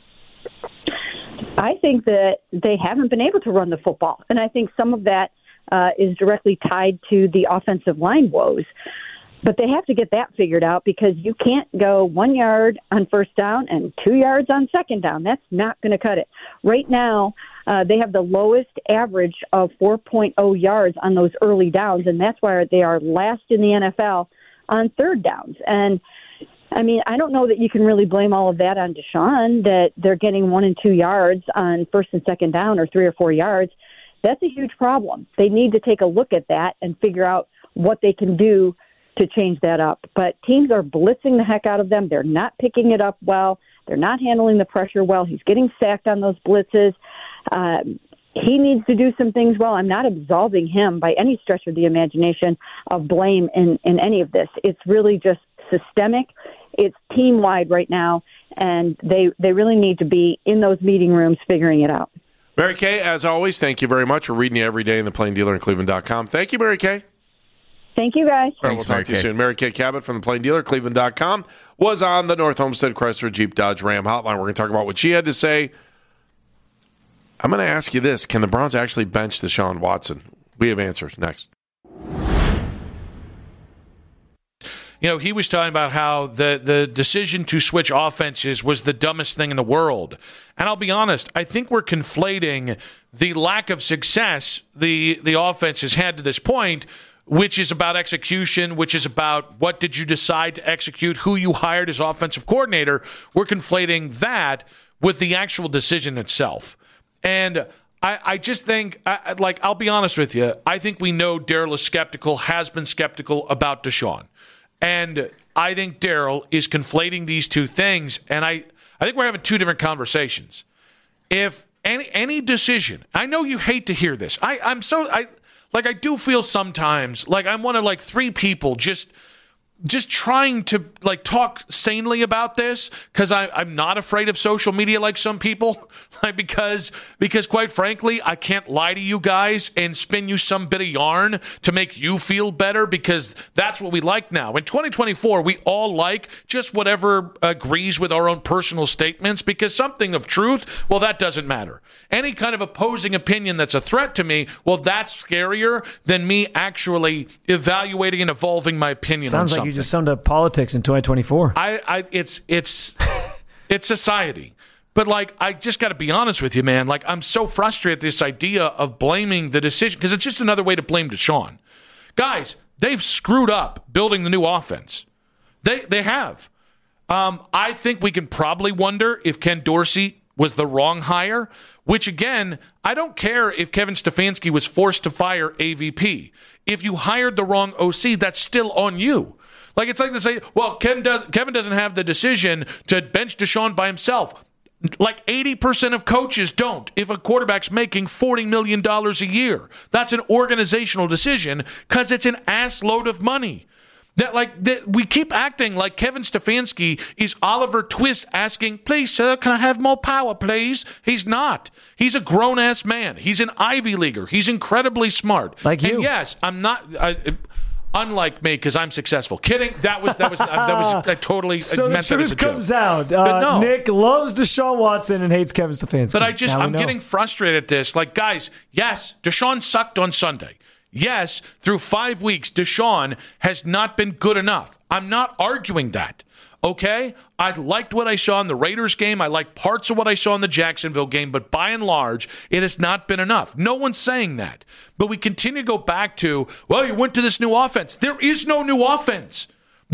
I think that they haven't been able to run the football, and I think some of that is directly tied to the offensive line woes. But they have to get that figured out, because you can't go 1 yard on first down and 2 yards on second down. That's not going to cut it. Right now, they have the lowest average of 4.0 yards on those early downs, and that's why they are last in the NFL on third downs. And I mean, I don't know that you can really blame all of that on Deshaun, that they're getting 1 and 2 yards on first and second down, or 3 or 4 yards. That's a huge problem. They need to take a look at that and figure out what they can do to change that up. But teams are blitzing the heck out of them. They're not picking it up well. They're not handling the pressure well. He's getting sacked on those blitzes. He needs to do some things well. I'm not absolving him by any stretch of the imagination of blame in any of this. It's really just systemic. It's team-wide right now, and they really need to be in those meeting rooms figuring it out. Mary Kay, as always, thank you very much. We're reading you every day in the Plain Dealer and Cleveland.com. Thank you, Mary Kay. Thank you, guys. All right, we'll talk to you soon. Mary Kay Cabot from the Plain Dealer, Cleveland.com, was on the North Homestead Chrysler Jeep Dodge Ram hotline. We're going to talk about what she had to say. I'm going to ask you this. Can the Browns actually bench Deshaun Watson? We have answers next. You know, he was talking about how the decision to switch offenses was the dumbest thing in the world. And I'll be honest, I think we're conflating the lack of success the offense has had to this point, which is about execution, which is about what did you decide to execute, who you hired as offensive coordinator. We're conflating that with the actual decision itself. And I just think, I'll be honest with you, I think we know Daryl is skeptical, has been skeptical about Deshaun. And I think Daryl is conflating these two things, and I think we're having two different conversations. If any decision, I know you hate to hear this. I do feel sometimes like I'm one of 3 people just just trying to talk sanely about this, because I'm not afraid of social media like some people, because quite frankly, I can't lie to you guys and spin you some bit of yarn to make you feel better, because that's what we like now. In 2024, we all like just whatever agrees with our own personal statements, because something of truth, well, that doesn't matter. Any kind of opposing opinion that's a threat to me, well, that's scarier than me actually evaluating and evolving my opinion on something. Sounds like you just summed up politics in 2024. It's society. But I just got to be honest with you, man. I'm so frustrated at this idea of blaming the decision, because it's just another way to blame Deshaun. Guys, they've screwed up building the new offense. They have. I think we can probably wonder if Ken Dorsey was the wrong hire, which, again, I don't care if Kevin Stefanski was forced to fire AVP. If you hired the wrong OC, that's still on you. It's like they say, well, Kevin doesn't have the decision to bench Deshaun by himself. 80% of coaches don't. If a quarterback's making $40 million a year, that's an organizational decision, because it's an ass load of money. That we keep acting like Kevin Stefanski is Oliver Twist asking, please, sir, can I have more power, please? He's not. He's a grown-ass man. He's an Ivy Leaguer. He's incredibly smart. Like you. And yes, I'm not... unlike me, because I'm successful. Kidding. That was totally so meant the that as a truth joke. comes out. No. Nick loves Deshaun Watson and hates Kevin Stefanski. But I'm getting frustrated at this. Guys, yes, Deshaun sucked on Sunday. Yes, through 5 weeks, Deshaun has not been good enough. I'm not arguing that. Okay? I liked what I saw in the Raiders game. I liked parts of what I saw in the Jacksonville game, but by and large, it has not been enough. No one's saying that. But we continue to go back to, well, you went to this new offense. There is no new offense.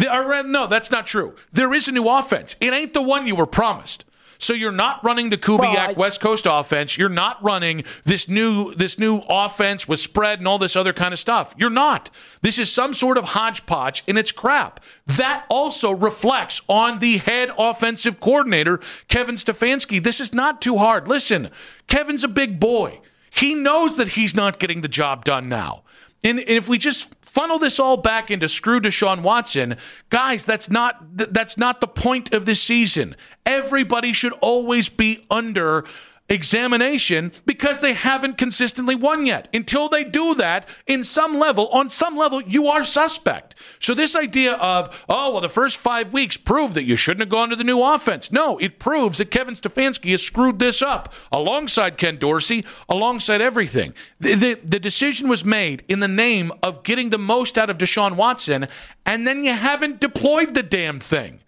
No, that's not true. There is a new offense. It ain't the one you were promised. So you're not running the Kubiak West Coast offense. You're not running this new offense with spread and all this other kind of stuff. You're not. This is some sort of hodgepodge, and it's crap. That also reflects on the head offensive coordinator, Kevin Stefanski. This is not too hard. Listen, Kevin's a big boy. He knows that he's not getting the job done now. And if we just funnel this all back into screw Deshaun Watson, guys, that's not the point of this season. Everybody should always be under examination, because they haven't consistently won yet. Until they do that, on some level, you are suspect. So this idea of, the first 5 weeks prove that you shouldn't have gone to the new offense. No, it proves that Kevin Stefanski has screwed this up alongside Ken Dorsey, alongside everything. The decision was made in the name of getting the most out of Deshaun Watson, and then you haven't deployed the damn thing.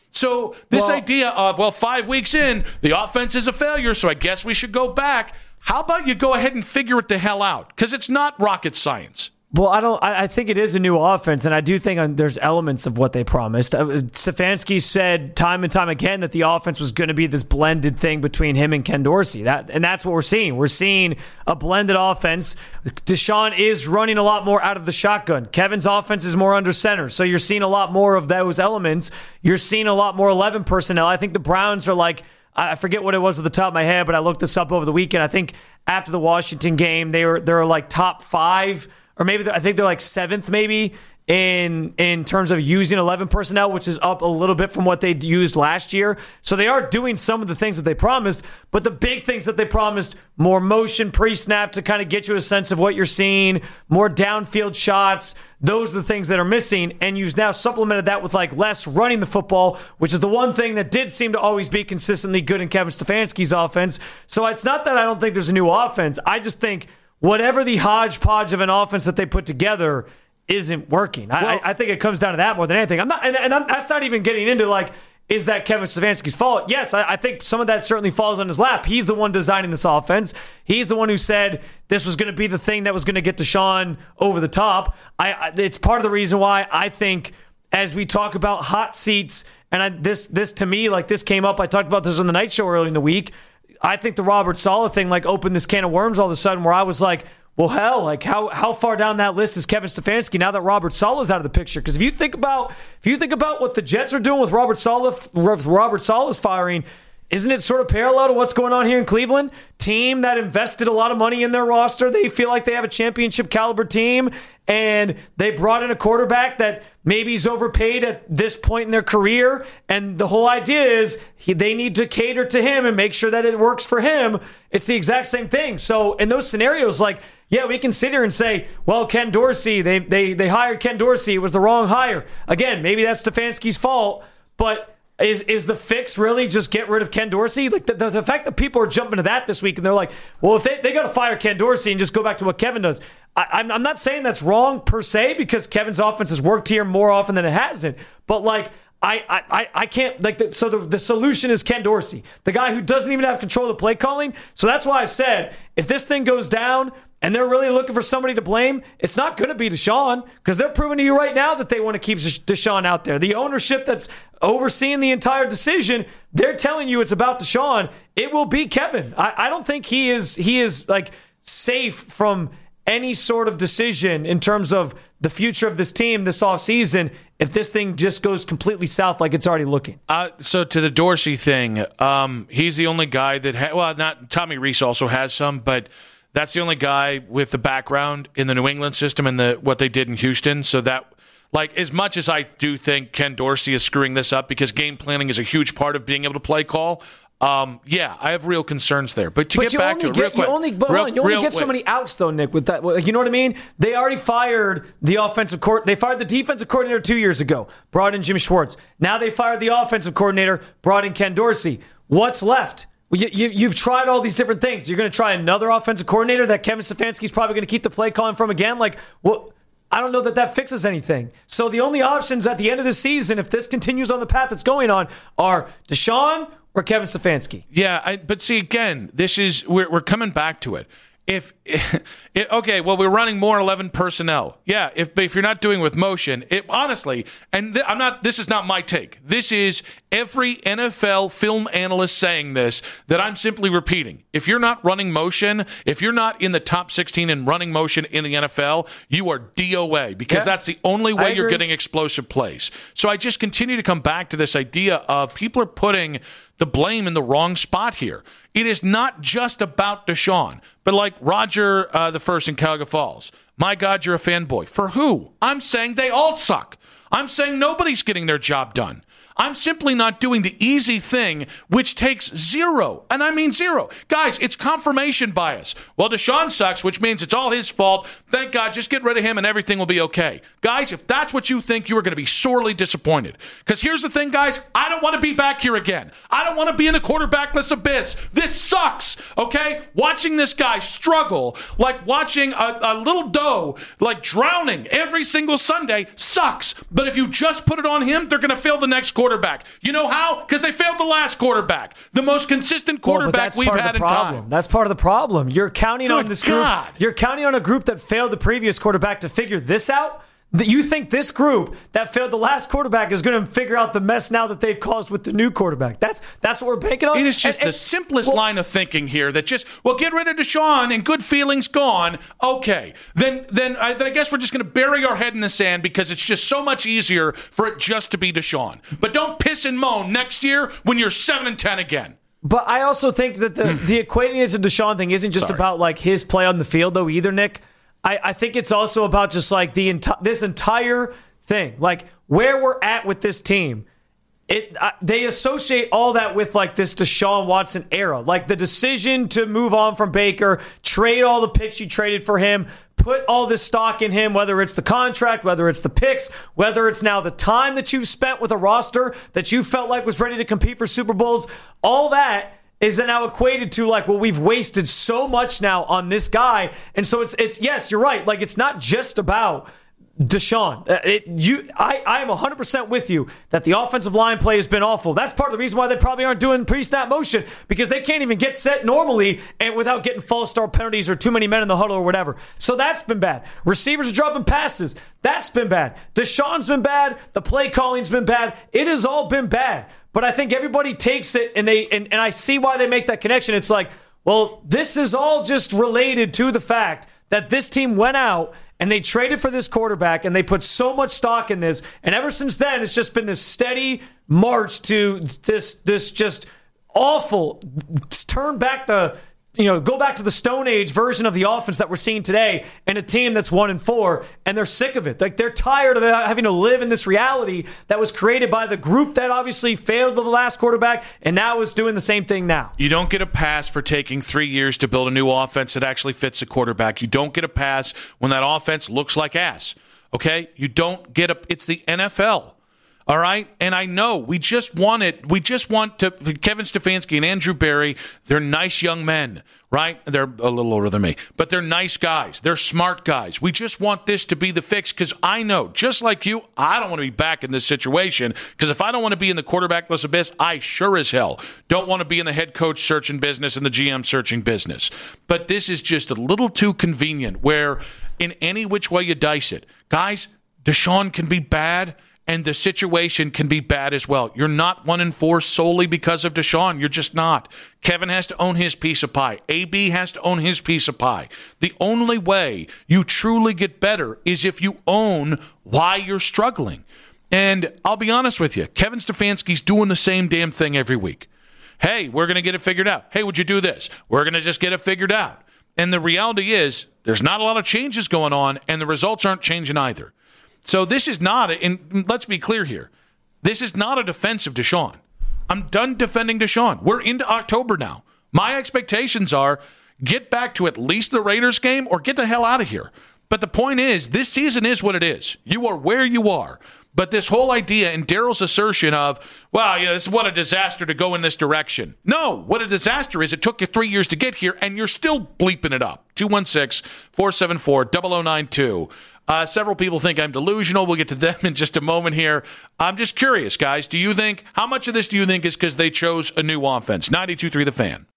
So this idea of, 5 weeks in, the offense is a failure, so I guess we should go back. How about you go ahead and figure it the hell out? Because it's not rocket science. Well, I think it is a new offense, and I do think there's elements of what they promised. Stefanski said time and time again that the offense was going to be this blended thing between him and Ken Dorsey. That's what we're seeing. We're seeing a blended offense. Deshaun is running a lot more out of the shotgun. Kevin's offense is more under center, so you're seeing a lot more of those elements. You're seeing a lot more 11 personnel. I think the Browns are I forget what it was at the top of my head, but I looked this up over the weekend. I think after the Washington game, they're top 5. Or maybe I think they're 7th maybe in terms of using 11 personnel, which is up a little bit from what they used last year. So they are doing some of the things that they promised, but the big things that they promised, more motion pre-snap to kind of get you a sense of what you're seeing, more downfield shots, those are the things that are missing. And you've now supplemented that with less running the football, which is the one thing that did seem to always be consistently good in Kevin Stefanski's offense. So it's not that I don't think there's a new offense. I just think whatever the hodgepodge of an offense that they put together isn't working. I think it comes down to that more than anything. That's not even getting into is that Kevin Stefanski's fault? Yes, I think some of that certainly falls on his lap. He's the one designing this offense. He's the one who said this was going to be the thing that was going to get Deshaun over the top. It's part of the reason why I think, as we talk about hot seats, and this to me, this came up. I talked about this on the night show earlier in the week. I think the Robert Saleh thing opened this can of worms all of a sudden, where I was well, hell, how far down that list is Kevin Stefanski now that Robert Saleh's out of the picture? Because if you think about what the Jets are doing with Robert Saleh's firing, isn't it sort of parallel to what's going on here in Cleveland? Team that invested a lot of money in their roster. They feel like they have a championship caliber team, and they brought in a quarterback that maybe is overpaid at this point in their career. And the whole idea is they need to cater to him and make sure that it works for him. It's the exact same thing. So in those scenarios, like, yeah, we can sit here and say, well, Ken Dorsey, they hired Ken Dorsey. It was the wrong hire. Again, maybe that's Stefanski's fault, but is the fix really just get rid of Ken Dorsey? Like the fact that people are jumping to that this week and they're like, well, if they got to fire Ken Dorsey and just go back to what Kevin does. I'm not saying that's wrong per se, because Kevin's offense has worked here more often than it hasn't. But like, I can't, like, so the solution is Ken Dorsey, the guy who doesn't even have control of the play calling. So that's why I said, if this thing goes down and they're really looking for somebody to blame, it's not going to be Deshaun, because they're proving to you right now that they want to keep Deshaun out there. The ownership that's overseeing the entire decision, they're telling you it's about Deshaun. It will be Kevin. I don't think he is like safe from any sort of decision in terms of the future of this team this offseason if this thing just goes completely south like it's already looking. So to the Dorsey thing, he's the only guy that not Tommy Rees also has some, but that's the only guy with the background in the New England system and what they did in Houston. So that, like, as much as I do think Ken Dorsey is screwing this up because game planning is a huge part of being able to play call, yeah, I have real concerns there. But get back to it real quick. You only get so many outs, though, Nick, with that. You know what I mean? They already fired the offensive They fired the defensive coordinator 2 years ago, brought in Jim Schwartz. Now they fired the offensive coordinator, brought in Ken Dorsey. What's left? You've tried all these different things. You're going to try another offensive coordinator that Kevin Stefanski's probably going to keep the play calling from again? Like, well, I don't know that fixes anything. So the only options at the end of the season, if this continues on the path it's going on, are Deshaun or Kevin Stefanski. Yeah, but see, again, we're coming back to it. Okay, well, we're running more 11 personnel. Yeah, if you're not doing with motion, honestly, and this is not my take. This is every NFL film analyst saying this, that I'm simply repeating. If you're not running motion, if you're not in the top 16 in running motion in the NFL, you are DOA, because that's the only way you're getting explosive plays. So I just continue to come back to this idea of people are putting the blame in the wrong spot here. It is not just about Deshaun, but like Roger the First in Cuyahoga Falls. My God, you're a fanboy. For who? I'm saying they all suck. I'm saying nobody's getting their job done. I'm simply not doing the easy thing, which takes zero. And I mean zero. Guys, it's confirmation bias. Well, Deshaun sucks, which means it's all his fault. Thank God, just get rid of him and everything will be okay. Guys, if that's what you think, you are going to be sorely disappointed. Because here's the thing, guys. I don't want to be back here again. I don't want to be in a quarterbackless abyss. This sucks, okay? Watching this guy struggle, like watching a little doe, like drowning every single Sunday, sucks. But if you just put it on him, they're going to fail the next quarterback. You know how? Because they failed the last quarterback. The most consistent quarterback we've had in time. That's part of the problem. You're counting on this group. You're counting on a group that failed the previous quarterback to figure this out? That you think this group that failed the last quarterback is going to figure out the mess now that they've caused with the new quarterback? That's what we're banking on? It is just the simplest line of thinking here that just, get rid of Deshaun and good feelings gone. Okay. Then I guess we're just going to bury our head in the sand because it's just so much easier for it just to be Deshaun. But don't piss and moan next year when you're 7-10 again. But I also think that the equating it to Deshaun thing isn't just about like his play on the field though either, Nick. I think it's also about just like this entire thing, like where we're at with this team. They associate all that with like this Deshaun Watson era, like the decision to move on from Baker, trade all the picks you traded for him, put all this stock in him, whether it's the contract, whether it's the picks, whether it's now the time that you've spent with a roster that you felt like was ready to compete for Super Bowls. All that is now equated to like, well, we've wasted so much now on this guy. And so it's yes, you're right. Like, it's not just about Deshaun. I am 100% with you that the offensive line play has been awful. That's part of the reason why they probably aren't doing pre-snap motion, because they can't even get set normally and without getting false start penalties or too many men in the huddle or whatever. So that's been bad. Receivers are dropping passes. That's been bad. Deshaun's been bad. The play calling's been bad. It has all been bad. But I think everybody takes it and I see why they make that connection. It's like, well, this is all just related to the fact that this team went out and they traded for this quarterback and they put so much stock in this. And ever since then, it's just been this steady march to this just awful. Turn back go back to the Stone Age version of the offense that we're seeing today, and a team that's 1-4, and they're sick of it. Like, they're tired of having to live in this reality that was created by the group that obviously failed the last quarterback, and now is doing the same thing now. You don't get a pass for taking 3 years to build a new offense that actually fits a quarterback. You don't get a pass when that offense looks like ass. Okay? You don't get it's the NFL. All right? And I know we just want Kevin Stefanski and Andrew Berry, they're nice young men, right? They're a little older than me, but they're nice guys. They're smart guys. We just want this to be the fix because I know, just like you, I don't want to be back in this situation because if I don't want to be in the quarterbackless abyss, I sure as hell don't want to be in the head coach searching business and the GM searching business. But this is just a little too convenient where in any which way you dice it, guys, Deshaun can be bad. And the situation can be bad as well. You're not 1-4 solely because of Deshaun. You're just not. Kevin has to own his piece of pie. AB has to own his piece of pie. The only way you truly get better is if you own why you're struggling. And I'll be honest with you, Kevin Stefanski's doing the same damn thing every week. Hey, we're going to get it figured out. Hey, would you do this? We're going to just get it figured out. And the reality is there's not a lot of changes going on, and the results aren't changing either. So this is not, and let's be clear here, this is not a defense of Deshaun. I'm done defending Deshaun. We're into October now. My expectations are get back to at least the Raiders game or get the hell out of here. But the point is, this season is what it is. You are where you are. But this whole idea and Daryl's assertion of, well, this is what a disaster to go in this direction. No, what a disaster is, it took you 3 years to get here, and you're still bleeping it up. 216-474-0092. Several people think I'm delusional. We'll get to them in just a moment here. I'm just curious, guys. How much of this do you think is because they chose a new offense? 92.3 The Fan.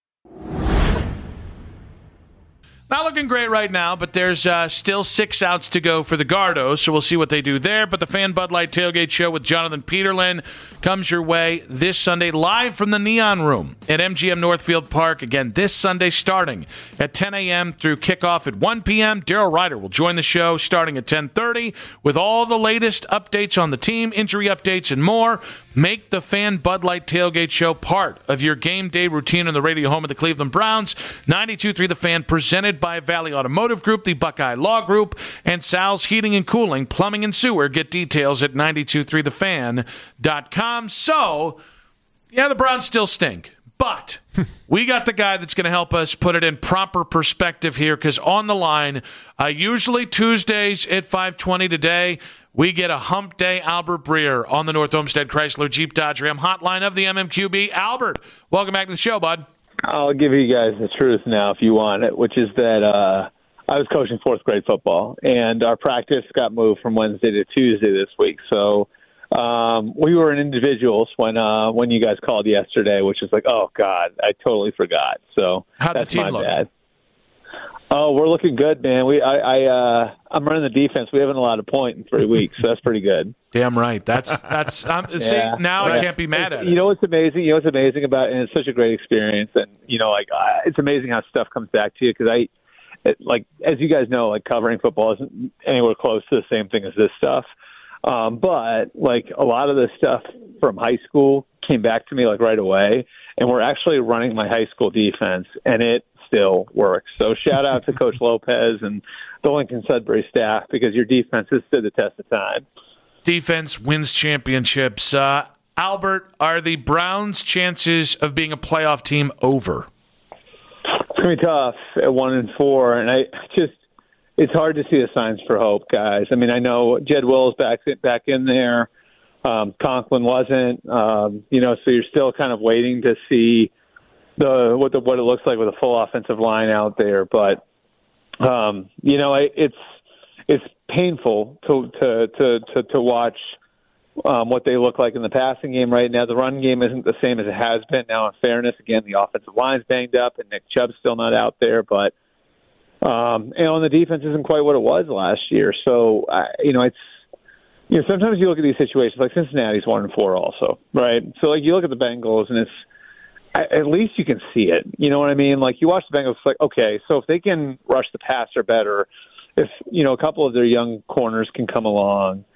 Not looking great right now, but there's still 6 outs to go for the Gardos, so we'll see what they do there. But the Fan Bud Light Tailgate Show with Jonathan Peterlin comes your way this Sunday live from the Neon Room at MGM Northfield Park. Again, this Sunday starting at 10 a.m. through kickoff at 1 p.m. Daryl Ryder will join the show starting at 10:30 with all the latest updates on the team, injury updates, and more. Make the Fan Bud Light Tailgate Show part of your game day routine on the radio home of the Cleveland Browns. 92.3 The Fan, presented by Valley Automotive Group, the Buckeye Law Group, and Sal's Heating and Cooling, Plumbing and Sewer. Get details at 923thefan.com. So, yeah, the Browns still stink. But we got the guy that's going to help us put it in proper perspective here, because on the line, usually Tuesdays at 5:20 today, we get a hump day Albert Breer on the North Olmsted Chrysler Jeep Dodge Ram hotline of the MMQB. Albert, welcome back to the show, bud. I'll give you guys the truth now if you want it, which is that I was coaching 4th grade football, and our practice got moved from Wednesday to Tuesday this week. So we were in individuals when you guys called yesterday, which is like, oh, God, I totally forgot. So how'd that's the team my look? bad. Oh, we're looking good, man. I'm running the defense. We haven't allowed a point in 3 weeks, so that's pretty good. Damn right. That's see, now I can't be mad at it. You know what's amazing? You know what's amazing about it? And it's such a great experience, and it's amazing how stuff comes back to you, because as you guys know, covering football isn't anywhere close to the same thing as this stuff. But a lot of this stuff from high school came back to me right away, and we're actually running my high school defense, and it still works. So shout out to Coach Lopez and the Lincoln Sudbury staff, because your defense has stood the test of time. Defense wins championships. Albert, are the Browns' chances of being a playoff team over? It's going to be tough at 1-4, and it's hard to see the signs for hope, guys. I mean, I know Jed Will's back in there. Conklin wasn't. So you're still kind of waiting to see what it looks like with a full offensive line out there. But it's painful to watch what they look like in the passing game right now. The run game isn't the same as it has been. Now, in fairness, again, the offensive line's banged up, and Nick Chubb's still not out there. But and the defense isn't quite what it was last year. So sometimes you look at these situations like Cincinnati's 1-4 also, right? So you look at the Bengals, and it's at least you can see it. You know what I mean? You watch the Bengals, okay, so if they can rush the passer better, if a couple of their young corners can come along,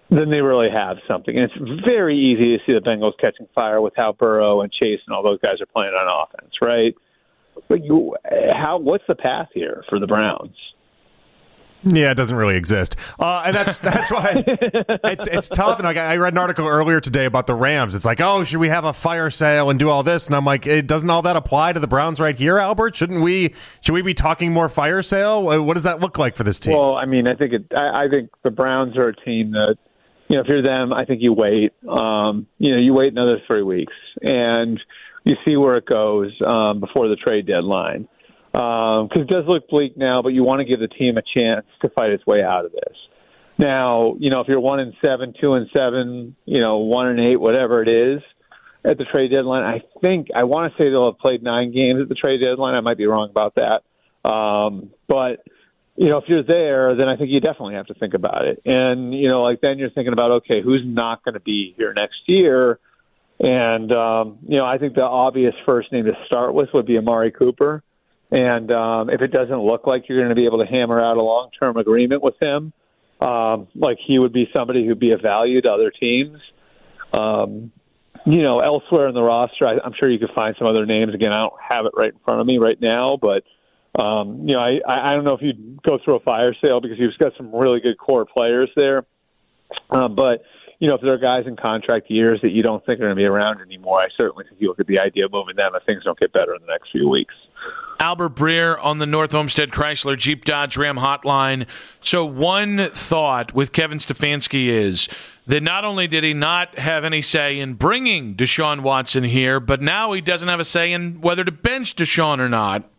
then they really have something. And it's very easy to see the Bengals catching fire with how Burrow and Chase and all those guys are playing on offense, right? But what's the path here for the Browns? Yeah, it doesn't really exist, and that's why it's tough. And I read an article earlier today about the Rams. It's like, oh, should we have a fire sale and do all this? And I'm like, doesn't all that apply to the Browns right here, Albert? Should we be talking more fire sale? What does that look like for this team? Well, I mean, I think the Browns are a team that, if you're them, I think you wait. You wait another 3 weeks and you see where it goes before the trade deadline. Because it does look bleak now, but you want to give the team a chance to fight its way out of this. Now, if you're 1-7, 2-7, 1-8, whatever it is at the trade deadline, I want to say they'll have played 9 games at the trade deadline. I might be wrong about that. But if you're there, then I think you definitely have to think about it. And, then you're thinking about, okay, who's not going to be here next year? And, I think the obvious first name to start with would be Amari Cooper. And if it doesn't look like you're going to be able to hammer out a long-term agreement with him, like he would be somebody who'd be of value to other teams. Elsewhere in the roster, I'm sure you could find some other names. Again, I don't have it right in front of me right now, but I don't know if you'd go through a fire sale because you've got some really good core players there. But if there are guys in contract years that you don't think are going to be around anymore, I certainly think you look at the idea of moving them if things don't get better in the next few weeks. Albert Breer on the North Olmsted Chrysler Jeep Dodge Ram hotline. So one thought with Kevin Stefanski is that not only did he not have any say in bringing Deshaun Watson here, but now he doesn't have a say in whether to bench Deshaun or not.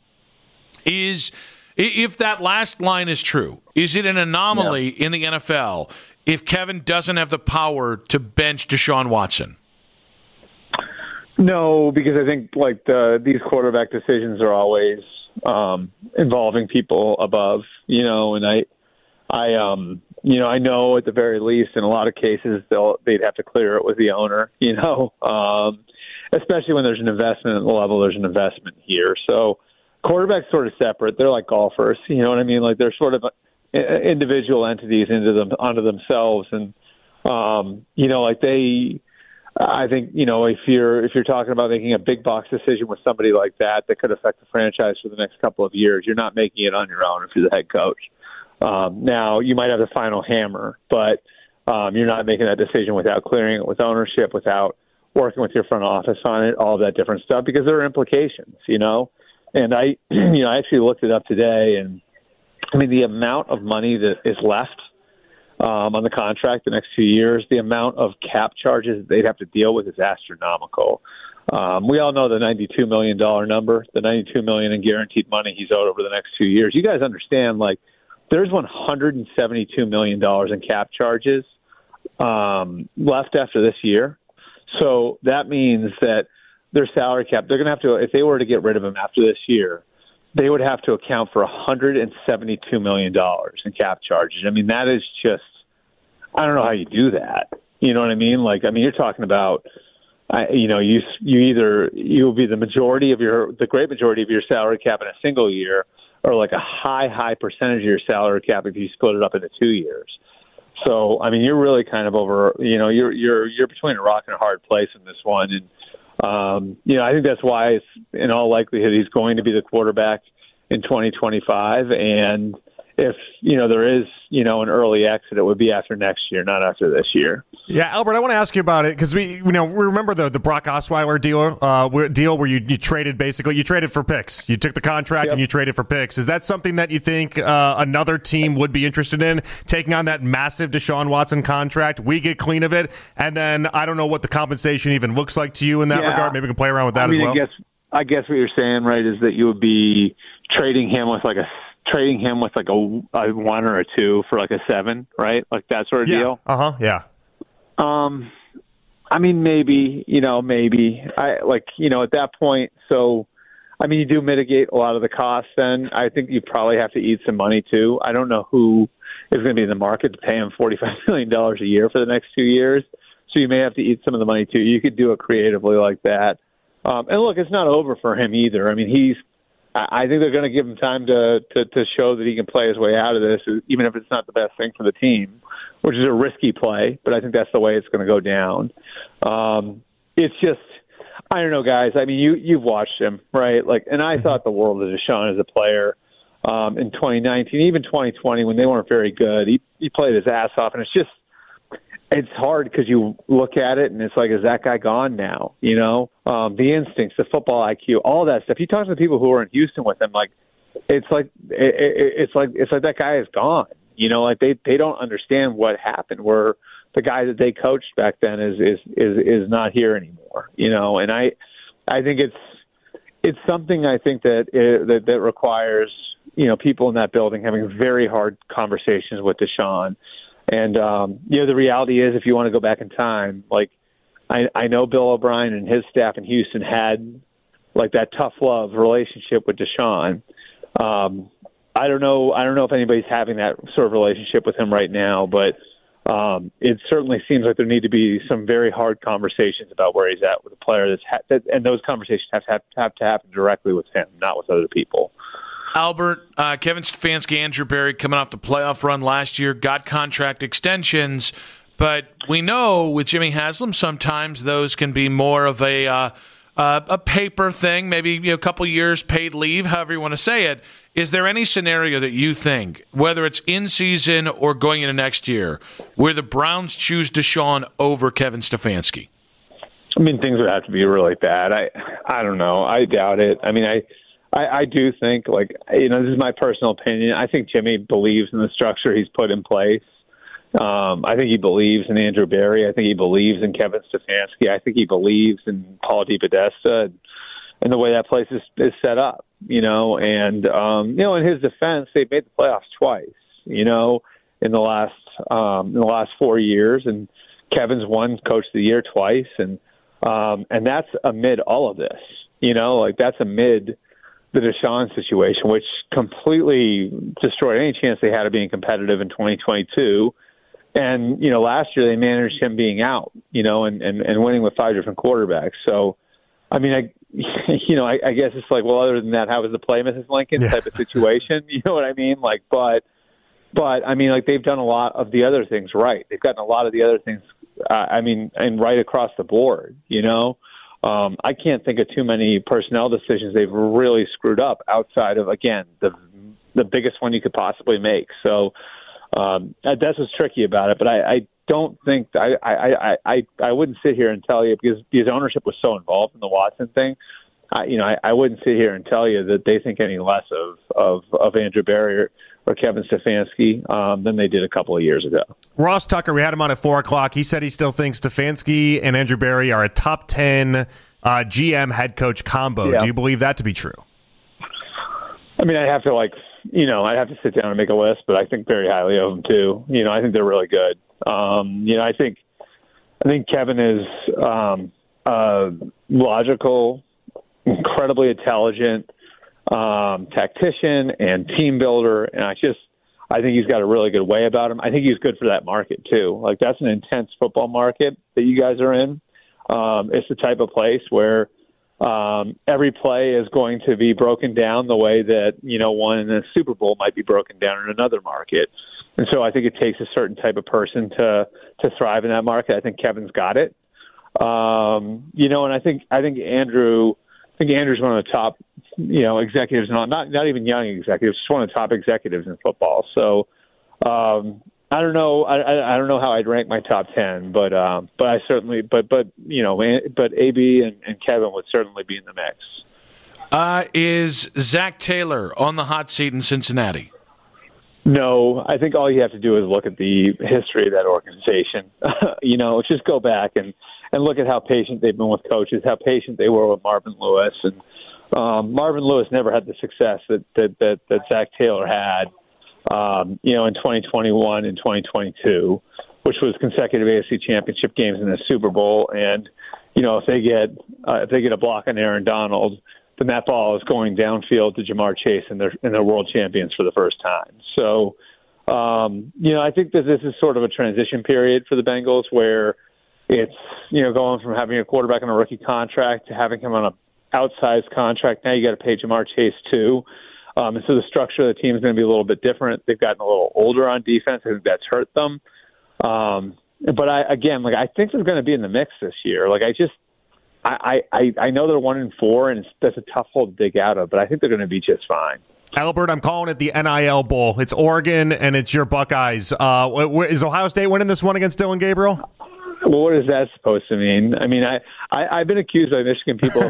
If that last line is true, is it an anomaly in the NFL if Kevin doesn't have the power to bench Deshaun Watson? No, because I think these quarterback decisions are always involving people above, and I know at the very least in a lot of cases they'd have to clear it with the owner, especially when there's an investment at the level there's an investment here. So quarterbacks sort of separate. They're like golfers, you know what I mean? Like they're sort of individual entities onto themselves, and I think if you're talking about making a big box decision with somebody like that could affect the franchise for the next couple of years, you're not making it on your own if you're the head coach. Now you might have the final hammer, but you're not making that decision without clearing it with ownership, without working with your front office on it, all of that different stuff, because there are implications, And I actually looked it up today, and I mean the amount of money that is left on the contract the next 2 years, the amount of cap charges they'd have to deal with is astronomical. We all know the $92 million number, the $92 million in guaranteed money he's owed over the next 2 years. You guys understand, there's $172 million in cap charges left after this year. So that means that their salary cap, they're going to have to, if they were to get rid of him after this year, they would have to account for $172 million in cap charges. I mean, that is just, I don't know how you do that. You know what I mean? You're talking about, you'll be the great majority of your salary cap in a single year, or like a high percentage of your salary cap if you split it up into 2 years. So, I mean, you're really kind of over, you're between a rock and a hard place in this one. And, I think that's why it's in all likelihood he's going to be the quarterback in 2025. And if, there is, an early exit, it would be after next year, not after this year. Yeah, Albert, I want to ask you about it because we remember the Brock Osweiler deal where you traded for picks. You took the contract and you traded for picks. Is that something that you think another team would be interested in, taking on that massive Deshaun Watson contract? We get clean of it, and then I don't know what the compensation even looks like to you in that regard. Maybe we can play around with that as well. I guess what you're saying, right, is that you would be trading him with a 1 or a 2 for like a 7, right? Like that sort of deal. Yeah. I mean, maybe. At that point. So, I mean, you do mitigate a lot of the costs. Then I think you probably have to eat some money too. I don't know who is going to be in the market to pay him $45 million a year for the next 2 years. So you may have to eat some of the money too. You could do it creatively like that. And look, it's not over for him either. I mean, I think they're going to give him time to show that he can play his way out of this, even if it's not the best thing for the team, which is a risky play, but I think that's the way it's going to go down. It's just, I don't know, guys. I mean, you've watched him, right? Like, and I thought the world of Deshaun as a player in 2019, even 2020, when they weren't very good. He played his ass off, and it's hard because you look at it and it's like, is that guy gone now? You know, the instincts, the football IQ, all that stuff. You talk to the people who were in Houston with him, like it's like that guy is gone. You know, like they don't understand what happened. Where the guy that they coached back then is not here anymore. You know, and I think it's something I think that requires, you know, people in that building having very hard conversations with Deshaun. And, you know, the reality is, if you want to go back in time, like, I know Bill O'Brien and his staff in Houston had, like, that tough love relationship with Deshaun. I don't know if anybody's having that sort of relationship with him right now, but it certainly seems like there need to be some very hard conversations about where he's at with a player and those conversations have to happen directly with him, not with other people. Albert, Kevin Stefanski, Andrew Berry coming off the playoff run last year, got contract extensions, but we know with Jimmy Haslam sometimes those can be more of a paper thing, maybe a couple years paid leave, however you want to say it. Is there any scenario that you think, whether it's in season or going into next year, where the Browns choose Deshaun over Kevin Stefanski? I mean, things would have to be really bad. I don't know. I doubt it. I mean, I do think, like, you know, this is my personal opinion. I think Jimmy believes in the structure he's put in place. I think he believes in Andrew Berry. I think he believes in Kevin Stefanski. I think he believes in Paul DePodesta and the way that place is set up, you know. And, you know, in his defense, they've made the playoffs twice, you know, in the last 4 years. And Kevin's won Coach of the Year twice. And that's amid all of this, you know, like that's amid the Deshaun situation, which completely destroyed any chance they had of being competitive in 2022. And, you know, last year they managed him being out, you know, and winning with 5 different quarterbacks. So, I mean, I guess it's like, well, other than that, how was the play, Mrs. Lincoln type of situation? You know what I mean? Like, but I mean, like, they've done a lot of the other things right. They've gotten a lot of the other things, and right across the board, you know? I can't think of too many personnel decisions they've really screwed up outside of, again, the biggest one you could possibly make. So that's what's tricky about it. But I don't think I wouldn't sit here and tell you, because ownership was so involved in the Watson thing. I wouldn't sit here and tell you that they think any less of Andrew Berry or Kevin Stefanski than they did a couple of years ago. Ross Tucker, we had him on at 4 o'clock. He said he still thinks Stefanski and Andrew Berry are a top 10 GM head coach combo. Yeah. Do you believe that to be true? I mean, I'd have to sit down and make a list, but I think very highly of them too. You know, I think they're really good. You know, I think Kevin is logical, incredibly intelligent tactician and team builder, and I think he's got a really good way about him. I think he's good for that market too. Like, that's an intense football market that you guys are in. It's the type of place where every play is going to be broken down the way that, you know, one in a Super Bowl might be broken down in another market. And so I think it takes a certain type of person to thrive in that market. I think Kevin's got it. You know, and I think Andrew's one of the top, you know, executives, not even young executives, just one of the top executives in football. So I don't know. I don't know how I'd rank my top 10, but I certainly, but you know, but AB and Kevin would certainly be in the mix. Is Zach Taylor on the hot seat in Cincinnati? No, I think all you have to do is look at the history of that organization. You know, just go back and look at how patient they've been with coaches, how patient they were with Marvin Lewis, and Marvin Lewis never had the success that Zach Taylor had. You know, in 2021 and 2022, which was consecutive AFC Championship games in the Super Bowl, and you know, if they get a block on Aaron Donald, then that ball is going downfield to Jamar Chase, and they're world champions for the first time. So, you know, I think that this is sort of a transition period for the Bengals, where it's, you know, going from having a quarterback on a rookie contract to having him on outsized contract. Now you got to pay Jamar Chase too. And so the structure of the team is going to be a little bit different. They've gotten a little older on defense. I think that's hurt them. But I think they're going to be in the mix this year. Like I know they're 1-4, and that's a tough hole to dig out of, but I think they're going to be just fine. Albert, I'm calling it the NIL Bowl. It's Oregon, and it's your Buckeyes. Is Ohio State winning this one against Dillon Gabriel? Well, what is that supposed to mean? I mean, I've been accused by Michigan people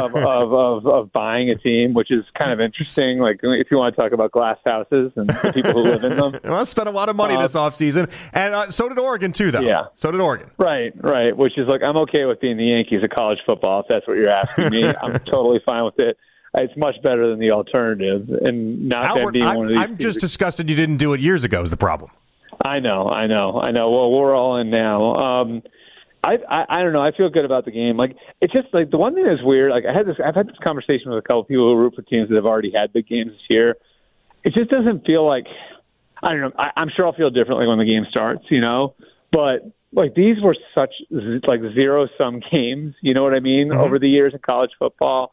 of buying a team, which is kind of interesting. Like, if you want to talk about glass houses and the people who live in them. Well, I spent a lot of money this offseason, and so did Oregon, too, though. Yeah. So did Oregon. Right, right, which is like, I'm okay with being the Yankees of college football, if that's what you're asking me. I'm totally fine with it. It's much better than the alternative, and not Albert, being one of these. I'm just disgusted you didn't do it years ago is the problem. I know. Well, we're all in now. I don't know. I feel good about the game. Like, it's just like the one thing that's weird. Like, I've had this conversation with a couple of people who root for teams that have already had big games this year. It just doesn't feel like, I don't know. I'm sure I'll feel differently when the game starts, But like, these were such like zero-sum games. You know what I mean? Mm-hmm. Over the years in college football,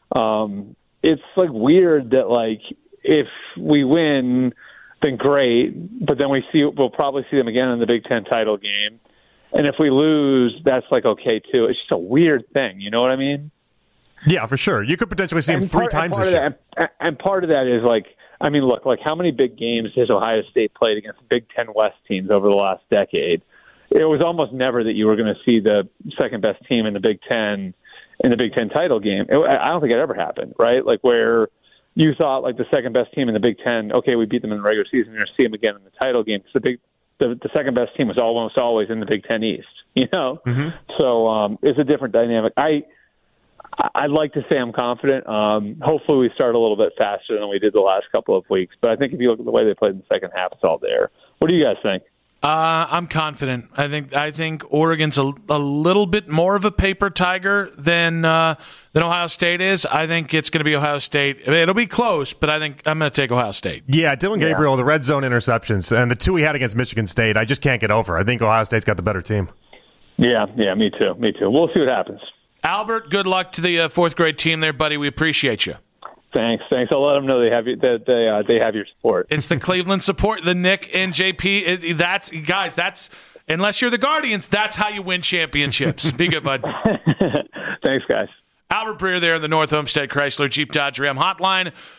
it's like weird that like if we win, then great. But then we'll probably see them again in the Big Ten title game. And if we lose, that's like okay too. It's just a weird thing, you know what I mean? Yeah, for sure. You could potentially see him three times this year. And part of that is like, I mean, look, like how many big games has Ohio State played against Big Ten West teams over the last decade? It was almost never that you were going to see the second best team in the Big Ten in the Big Ten title game. I don't think it ever happened, right? Like where you thought like the second best team in the Big Ten, okay, we beat them in the regular season, you're going to see them again in the title game. Because the second best team was almost always in the Big Ten East, Mm-hmm. So it's a different dynamic. I'd like to say I'm confident. Hopefully we start a little bit faster than we did the last couple of weeks. But I think if you look at the way they played in the second half, it's all there. What do you guys think? I'm confident. I think Oregon's a little bit more of a paper tiger than Ohio State is. I think it's going to be Ohio State. It'll be close, but I think I'm going to take Ohio State. Yeah, Dillon Gabriel, the red zone interceptions, and the two he had against Michigan State, I just can't get over. I think Ohio State's got the better team. Yeah, me too. We'll see what happens. Albert, good luck to the fourth grade team there, buddy. We appreciate you. Thanks. I'll let them know they have you. They have your support. It's the Cleveland support, the Nick and JP. That's unless you're the Guardians, that's how you win championships. Be good, bud. Thanks, guys. Albert Breer there in the North Homestead Chrysler Jeep Dodge Ram hotline.